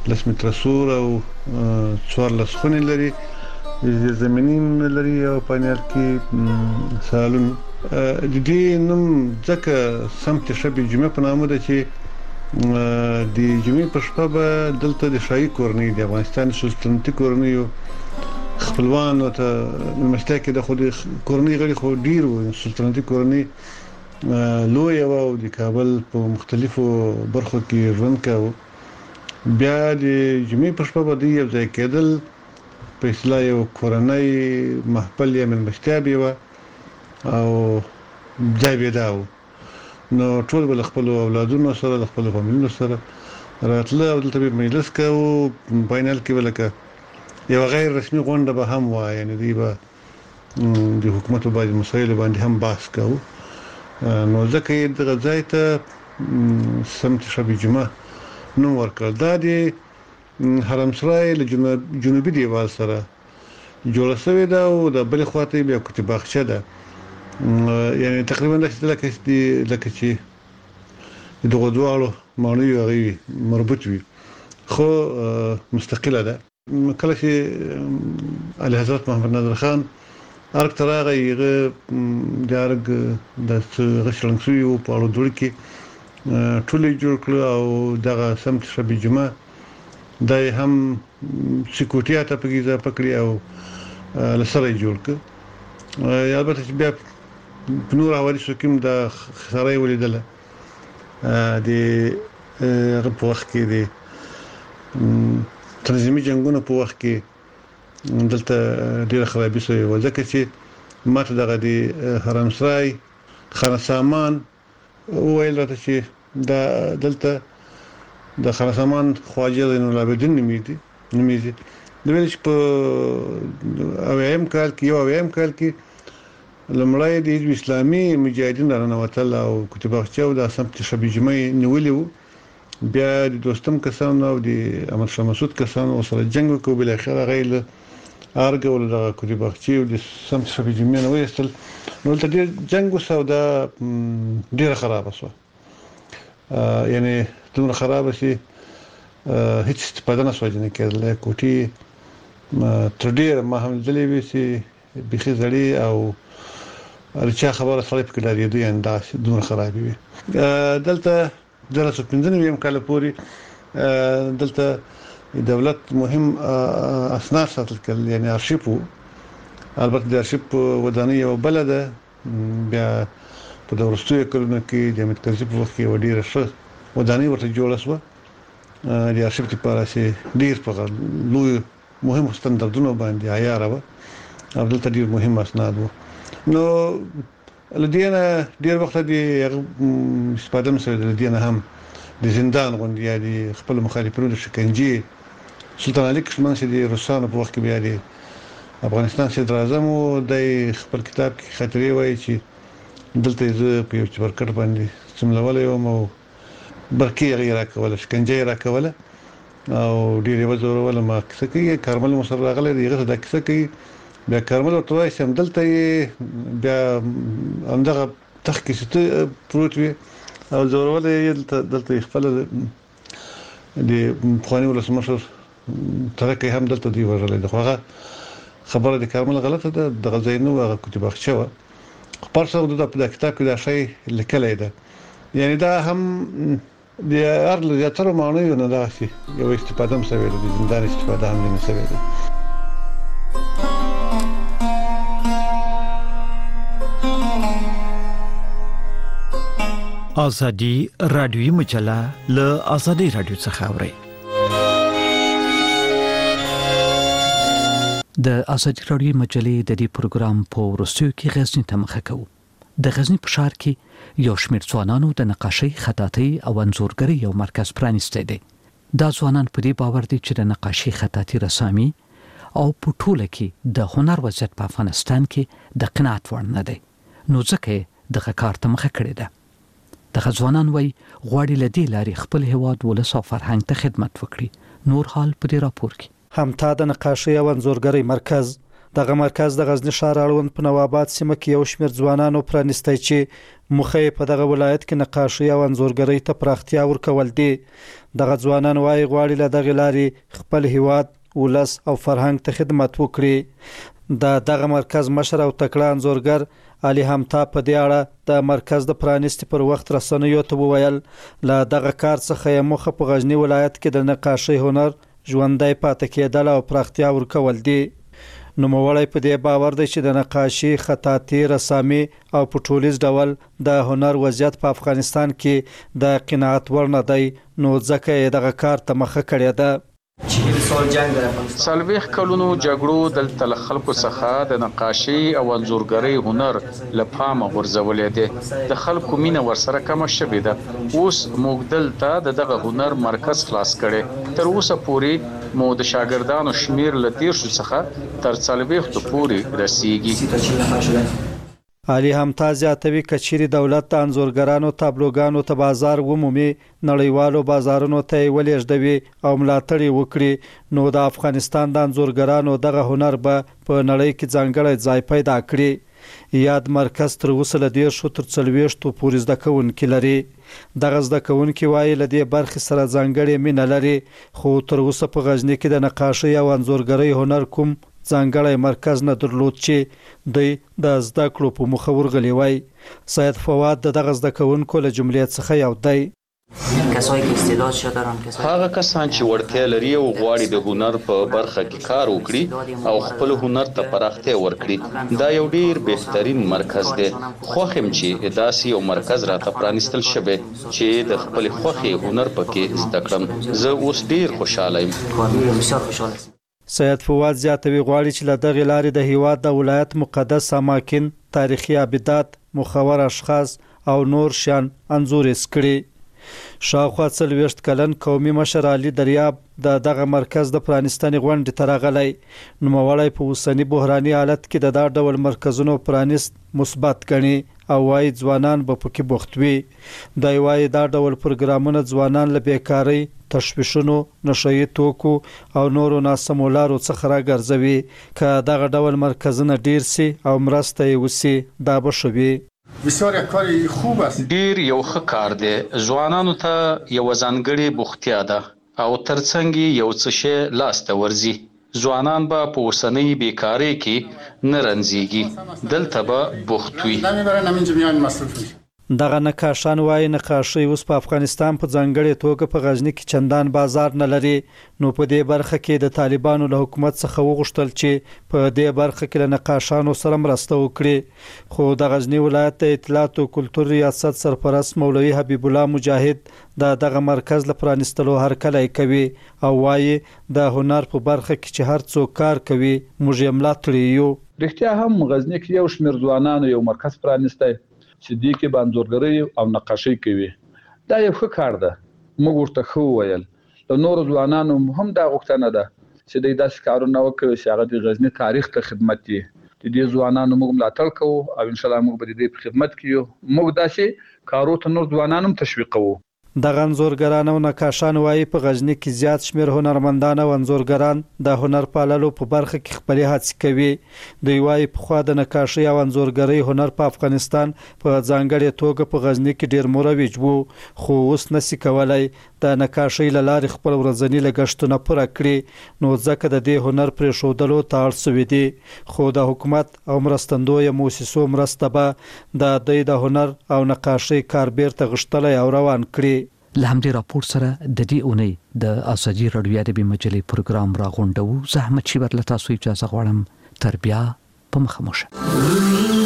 10 متره سور او 14 خونې لري، زمینین لري او پانیل کې سالون. د دې نوم ځکه سمت شبي جمعه په نامه ده چې د جمعې په شپه به دلته د شاهي کورنۍ د افغانستان سلطنتي کورنۍ خپلوان او ته مشته کې د خو د کورنۍ غړي خو ډیر و، سلطنتي کورنۍ لوی او د کابل په مختلفو برخو کې ژوند کاوه. بیا د جمعې په شپه به یو ځای کېدل په اصطلاح یو کورنۍ محفل یا مېلمستیا و او ځای به دا و، نو ټول بل خپل اولادونو سره خپل فامیلونو سره راتله او دلته به مجلس کوو. فاینل کې ولکه یو غیر رسمي غونډه به هم وای، یعنی دی به د حکومت په باندې مسایل باندې هم بحث کوو. نو ځکه د غځای ته سمت شبي جمعه نو ورکړ. دا د حرم سرای له جنوبي دیوال سره جوړ شوی دا او د بل خواته بیا کتب باغچه ده، یعنی تقریبا لکه چې دغه دواړو معنی غوي مربوط وي خو مستقله ده. کله چې علي حضرت محمد نادر خان ارګ تراغه یغه د ارګ د غشلنګسوي او په اړه دوړ کې ټولې جوړ کړ او دغه سمت شبي جمعه دای هم سکوټیا ته پګیزه پکړی او لسره جوړ ک. البته چې بیا نور حوادث کوم د خسارې ولیدله د په وخت کې د تنظیمي جنگونو په وخت کې دلته ډیره خرابې شوې و، ځکه چې ماته دغه د حرم سرای خانه سامان ویل راته چې دا دلته د خانه سامان خواجه زین العابدین نومیږي. د ویل چې په اویم کال کې لمړی د حزب اسلامي مجاهدین رانوتل او کتابچو د سمت شبي جمعه نیولیو. بیا د دوستم کسانو او د احمد شاه مسعود کسانو سره جنگ وکړ، بل اخر غیله ارګ ول د کتابچو د سمت شبي جمعه نو وستل. نو ته ډیر جنگ وسو دا ډیره خراب شو، یعنی دومره خراب شي هیڅ استفاده نه شوه کېدل. کوټي تر ډیر ما هم ځلې وې چې بخي زړی او رچا خبره سره په کډاري دوی انداز دومره خراب وي. دلته درسو 15 کال پورې دلته دولت مهم اسناد ساتل کېدل، یعنی ارشیف. البته د ارشیف ودانۍ او بلده بیا په دورستوي کلونو کې د امید کرزي په وخت کې وړي رسو ودانۍ ورته جوړه شو. د ارشیف لپاره چې ډیر په لوی مهم ستاندردونو باندې عیار و او دلته ډیر مهم اسناد وو. نو لدينا ډیر وخت دی استفاده مسوي لدينا هم د زندان غونډې یا د خپل مخالفینو د شکنجې. سلطان علي کشمن چې د روسانو په وخت کې بیا د افغانستان صدر اعظم او د خپل کتاب کې خاطرې وایي چې دلته زه په یو چورکټ باندې څملولې وم او برکې غیر راکوله، شکنجې راکوله او ډېر وزورول. ما کیسه کوي کارمل مصر راغلی دیغه د کیسه کوي بیا کارمل ورته وایي چې دلته بیا همدغه تخ کې پروت وي او زورول دلته خپل د خواني ولسمشر ترکه هم دلته دی ورغلی. دغه خبره د کارمل غلطه ده، د غزاینو هغه کتاب بخښه خپارسه د کتاب کې دا شی لیکلی ده. یعنی دا هم د ارل زیاتره معنی نه ده چې یو استفاده هم شوی د زندان استفاده هم نه شوی ده. آزادی رادیویی مجله له آزادی رادیو څخه اوري. د آزادی رادیویی مجلې د دې پروګرام په ورستیو کې غزنی ته مخه کوو. د غزنی په ښار کې یو شمېر ځوانانو د نقاشۍ، خطاطۍ او انځورګرۍ یو مرکز پرانیستی دی. دا ځوانان په دې باور دي چې د نقاشۍ، خطاطۍ، رسامي او په ټوله کې د هنر وضعیت په افغانستان کې د قناعت وړ نه دی، نو ځکه دغه کار ته مخه کړې ده. دغه ځوانان وایي غواړي له دې لارې خپل هیواد، ولس او فرهنګ ته خدمت وکړي. نور حال په دې راپور کې. همتا د نقاشۍ او انځورګرۍ مرکز دغه مرکز د غزنی ښار اړوند په نواباد سیمه کې یو شمېر ځوانانو پرانیستی چې موخه یې په دغه ولایت کې نقاشي او انځورګرۍ ته پراختیا ورکول دي. دغه ځوانان وایي غواړي له دغې لارې خپل هیواد، ولس او فرهنګ ته خدمت وکړي. دغه مرکز مشر او تکړه انځورګر علي همتا په دې اړه د مرکز د پرانیستي پر وخت رسنیو ته وویل له دغه کار څخه یې موخه په غزنی ولایت کې د نقاشۍ هنر ژوندی پاتې کېدل او پراختیا ورکول دي. نوموړی په دې باور دی چې د نقاشي، خطاطي، رسامي او په ټولیز ډول د هنر وضعیت په افغانستان کې د قناعت وړ نه دی، نو ځکه یې دغه کار ته مخه کړې ده. 40 کلونو جګړو دلته له خلکو څخه د نقاشي او انځورګرۍ هنر له پامه غورځولې دي. د خلکو مینه ورسره کمه شوې ده. اوس موږ دلته دغه هنر مرکز خلاص کړي. تر اوسه پورې مو د شاګردانو شمیر له 30 څخه تر 40 پورې رسیږي. علي همتا زیاتوي کچيري دولت د انځورګرانو تابلوګانو ته بازار ومومي، نړیوالو بازارونو ته ولېږدوي او ملاتړ وکړي، نو د افغانستان د انځورګرانو دغه هنر به په نړۍ کې ځانګړی ځای پیدا کړي. یاد مرکز تر اوسه له 10 تر 40 پورې زده کوونکي لري. دغه زده کوونکي وایي له دې برخې سره ځانګړې مینه لري، خو تر اوسه په غزنی کې د نقاشۍ او انځورګرۍ هنر کوم ځانګړی مرکز نه درلود چې دوی د زده کړو په موخه ورغلی وای. سید فواد دغه زده کوونکو له جملې څخه یو دی. هغه کسان چې وړتیا لري او غواړي د هنر په برخه کې کار وکړي او خپل هنر ته پراختیا ورکړي، دا یو ډیر بهترین مرکز دی. خوښم چې داسې یو مرکز راته پرانیستل شوی چې د خپل خوښي هنر پکې زده کړم. زه اوس ډیر خوشاله یم. سید فواد زیاتوي غواړي چې له دغې لارې د هیواد د ولایت مقدس اماکن، تاریخي ابدات، مخور اشخاص او نور شیان انځورېز کړي. شاوخوا 40 کلن قومي مشر علي دریاب دغه مرکز د پرانیستنې غونډې ته راغلی. نوموړی په اوسني بحراني حالت کې د دا ډول مرکزونو پرانیست مثبت ګڼي او وایي ځوانان به پکې بوخت وي. دی وایي دا ډول پروګرامونه ځوانان له بیکارۍ، تشویشونو، نشهیي توکو او نورو ناسمو لارو څخه راګرځوي. که دغه ډول مرکزونه ډیر سي او مرسته یې وسي، دا به ښه وي. ډیر یو ښه کار دی. ځوانانو ته یو ځانګړې بوختیا ده او ترڅنګ یو څه شی لاسته ورځي. ځوانان به په اوسنۍ بیکارۍ کې نه رنځيږي، دلته به بوخت وي. دغه نقاشان وایي نقاشي اوس په افغانستان په ځانګړې توګه په غزنی کې چندان بازار نه لري، نو په دې برخه کې د طالبانو له حکومت څخه وغوښتل چې په دې برخه کې له نقاشانو سره مرسته وکړي. خو د غزنی ولایت د اطلاعات او کلتور ریاست سرپرست مولوي حبیب الله مجاهد دغه مرکز له پرانیستلو هرکلی کوي او وایي د هنر په برخه کې چې هر څوک کار کوي موږ یې ملاتړ یو. رښتیا هم غزنی کې یو شمېر ځوانانو یو مرکز پرانیستی چې دې کې انځورګرۍ او نقاشۍ کوي. دا یو ښه کار ده. موږ ورته ښه وویل. د نورو ځوانانو هم دا غوښتنه ده چې دوی داسې کارونه وکړي چې هغه د غزني تاریخ ته خدمت کوي. د دې ځوانانو موږ ملاتړ کوو او ان شاء الله موږ به د دې په خدمت کې یو. موږ داسې کارو ته نور ځوانان هم تشویقوو. دغه انځورګران او نقاشان وایي په غزنی کې زیات شمېر هنرمندان او انځورګران د هنر پاللو په برخه کې خپلې هڅې کوي. دوی وایي پخوا د نقاشۍ او انځورګرۍ هنر په افغانستان په ځانګړې توګه په غزنی کې ډیر مروج وو، خو اوس نشي کولای د نقاشۍ له لارې خپل ورځني لګښتونه پوره کړي، نو ځکه د دې هنر پرېښودلو ته اړ شوي دي. خو د حکومت او مرستندویه مؤسسو مرسته به د دوی د هنر او نقاشۍ کار بیرته غښتلی او روان کړي. له همدې راپور سره د دې اونۍ د ازادي راډیو ادبي مجلې پروګرام راغونډو. زه احمد شیبر له تاسو اجازه غواړم. تر بیا په مخه مو شه.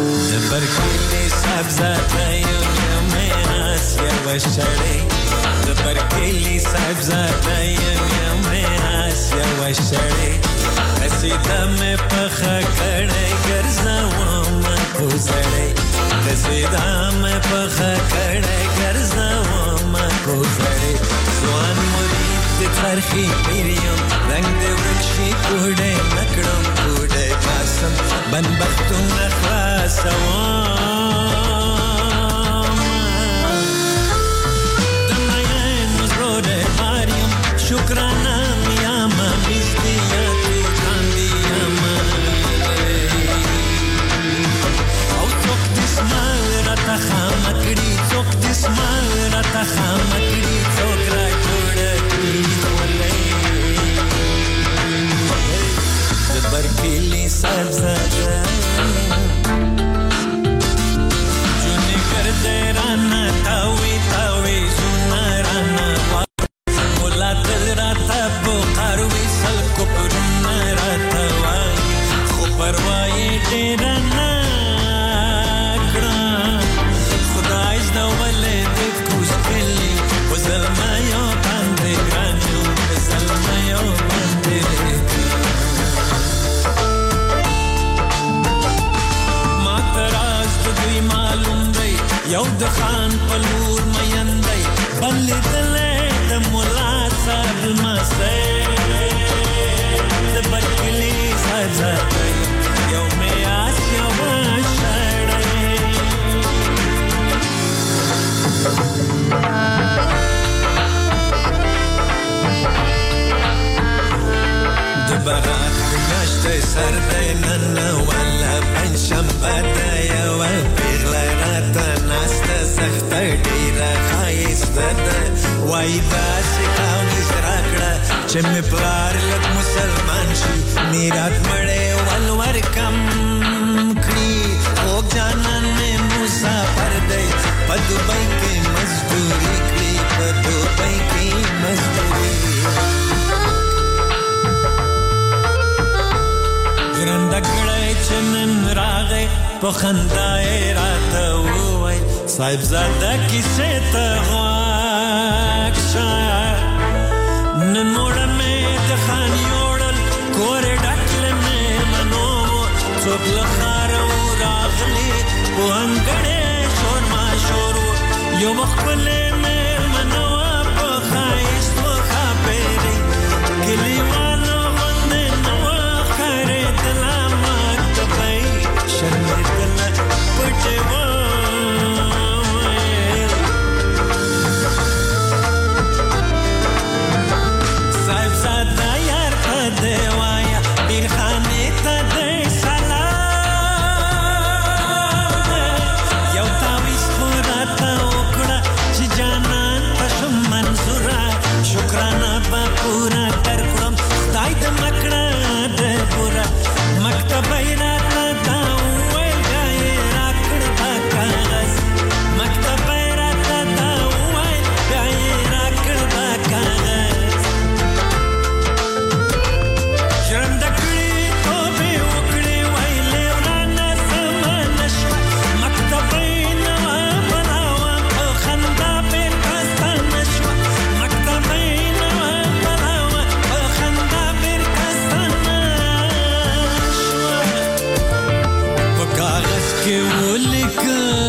شړې د برکلی صاحب زاده یم آسیا و شړې قصیده مې پخه کړې ګرځوم کوزړې قصیده مې پخه کړې ګرځوم کوزړې ځوان مرید د ترخی پیریم رنگ د ورکشي کوډې نکړم کوډې باسم بنبختونه خلاصوم شکرانه میاما بیستیا تو کاندیاما او څوک دسمال را تا خامکړي څوک دسمال را تا خامکړي څوک را جوړ کړي ولې د برکلی سبزه جونې کړ دې رانا تاوي تاوي زمرانا راته بوقار ویسل کوپرونه راته وایي خو پروای ډېر نه کړم خدای زده ولې دې کوز کړي په زلمیو باندې ګران یم په زلمیو باندې ما ته راز د دوی معلوم دی یو د خان په لور مین دی بل لیدلی د ملا صاحب المسي د برکلی صاحب زاده یو مې آس یو شړې د بارات میاشتې سر دی نن ولا پنجشنبه ده یوه پیغله راته ناسته سخته ډېره ښایسته ده وایي داسې تاویز راکړه چې مې پلار لږ مسلمان شي میرات مړی ولور کم کړي خوږ جانان مې مسافر دی په دوبۍ کې مزدوري کړي په دوبۍ کې مزدوري ژرنده کړی چې نن راغی په خندا یې راته وویل صاحب زاده کیسې ته غوږ شه نن موړه مې د خان یوړل کور ډک له مېلمنو څوک له ښاره و راغلي په انګړې شور ماشور و یو ښکلې مېلمنه وه په ښایست و ښاپېرې کلیوالو غوندې نه وه ښکارېدله مکتبۍ شرمېدله پټې وه دیوایا بیر خانه ته دې سلام یو تاویز پوراته وکړه چې جانان ته شم منظوره شکرانه به پوره درکړم خدای دې مکړه دې پوره مکتبه یې راته دا وویل بیا یې راکړ دا کاغذ مکتبه یې راته دا وویل بیا یې راکړ دا کاغذ که ولیکم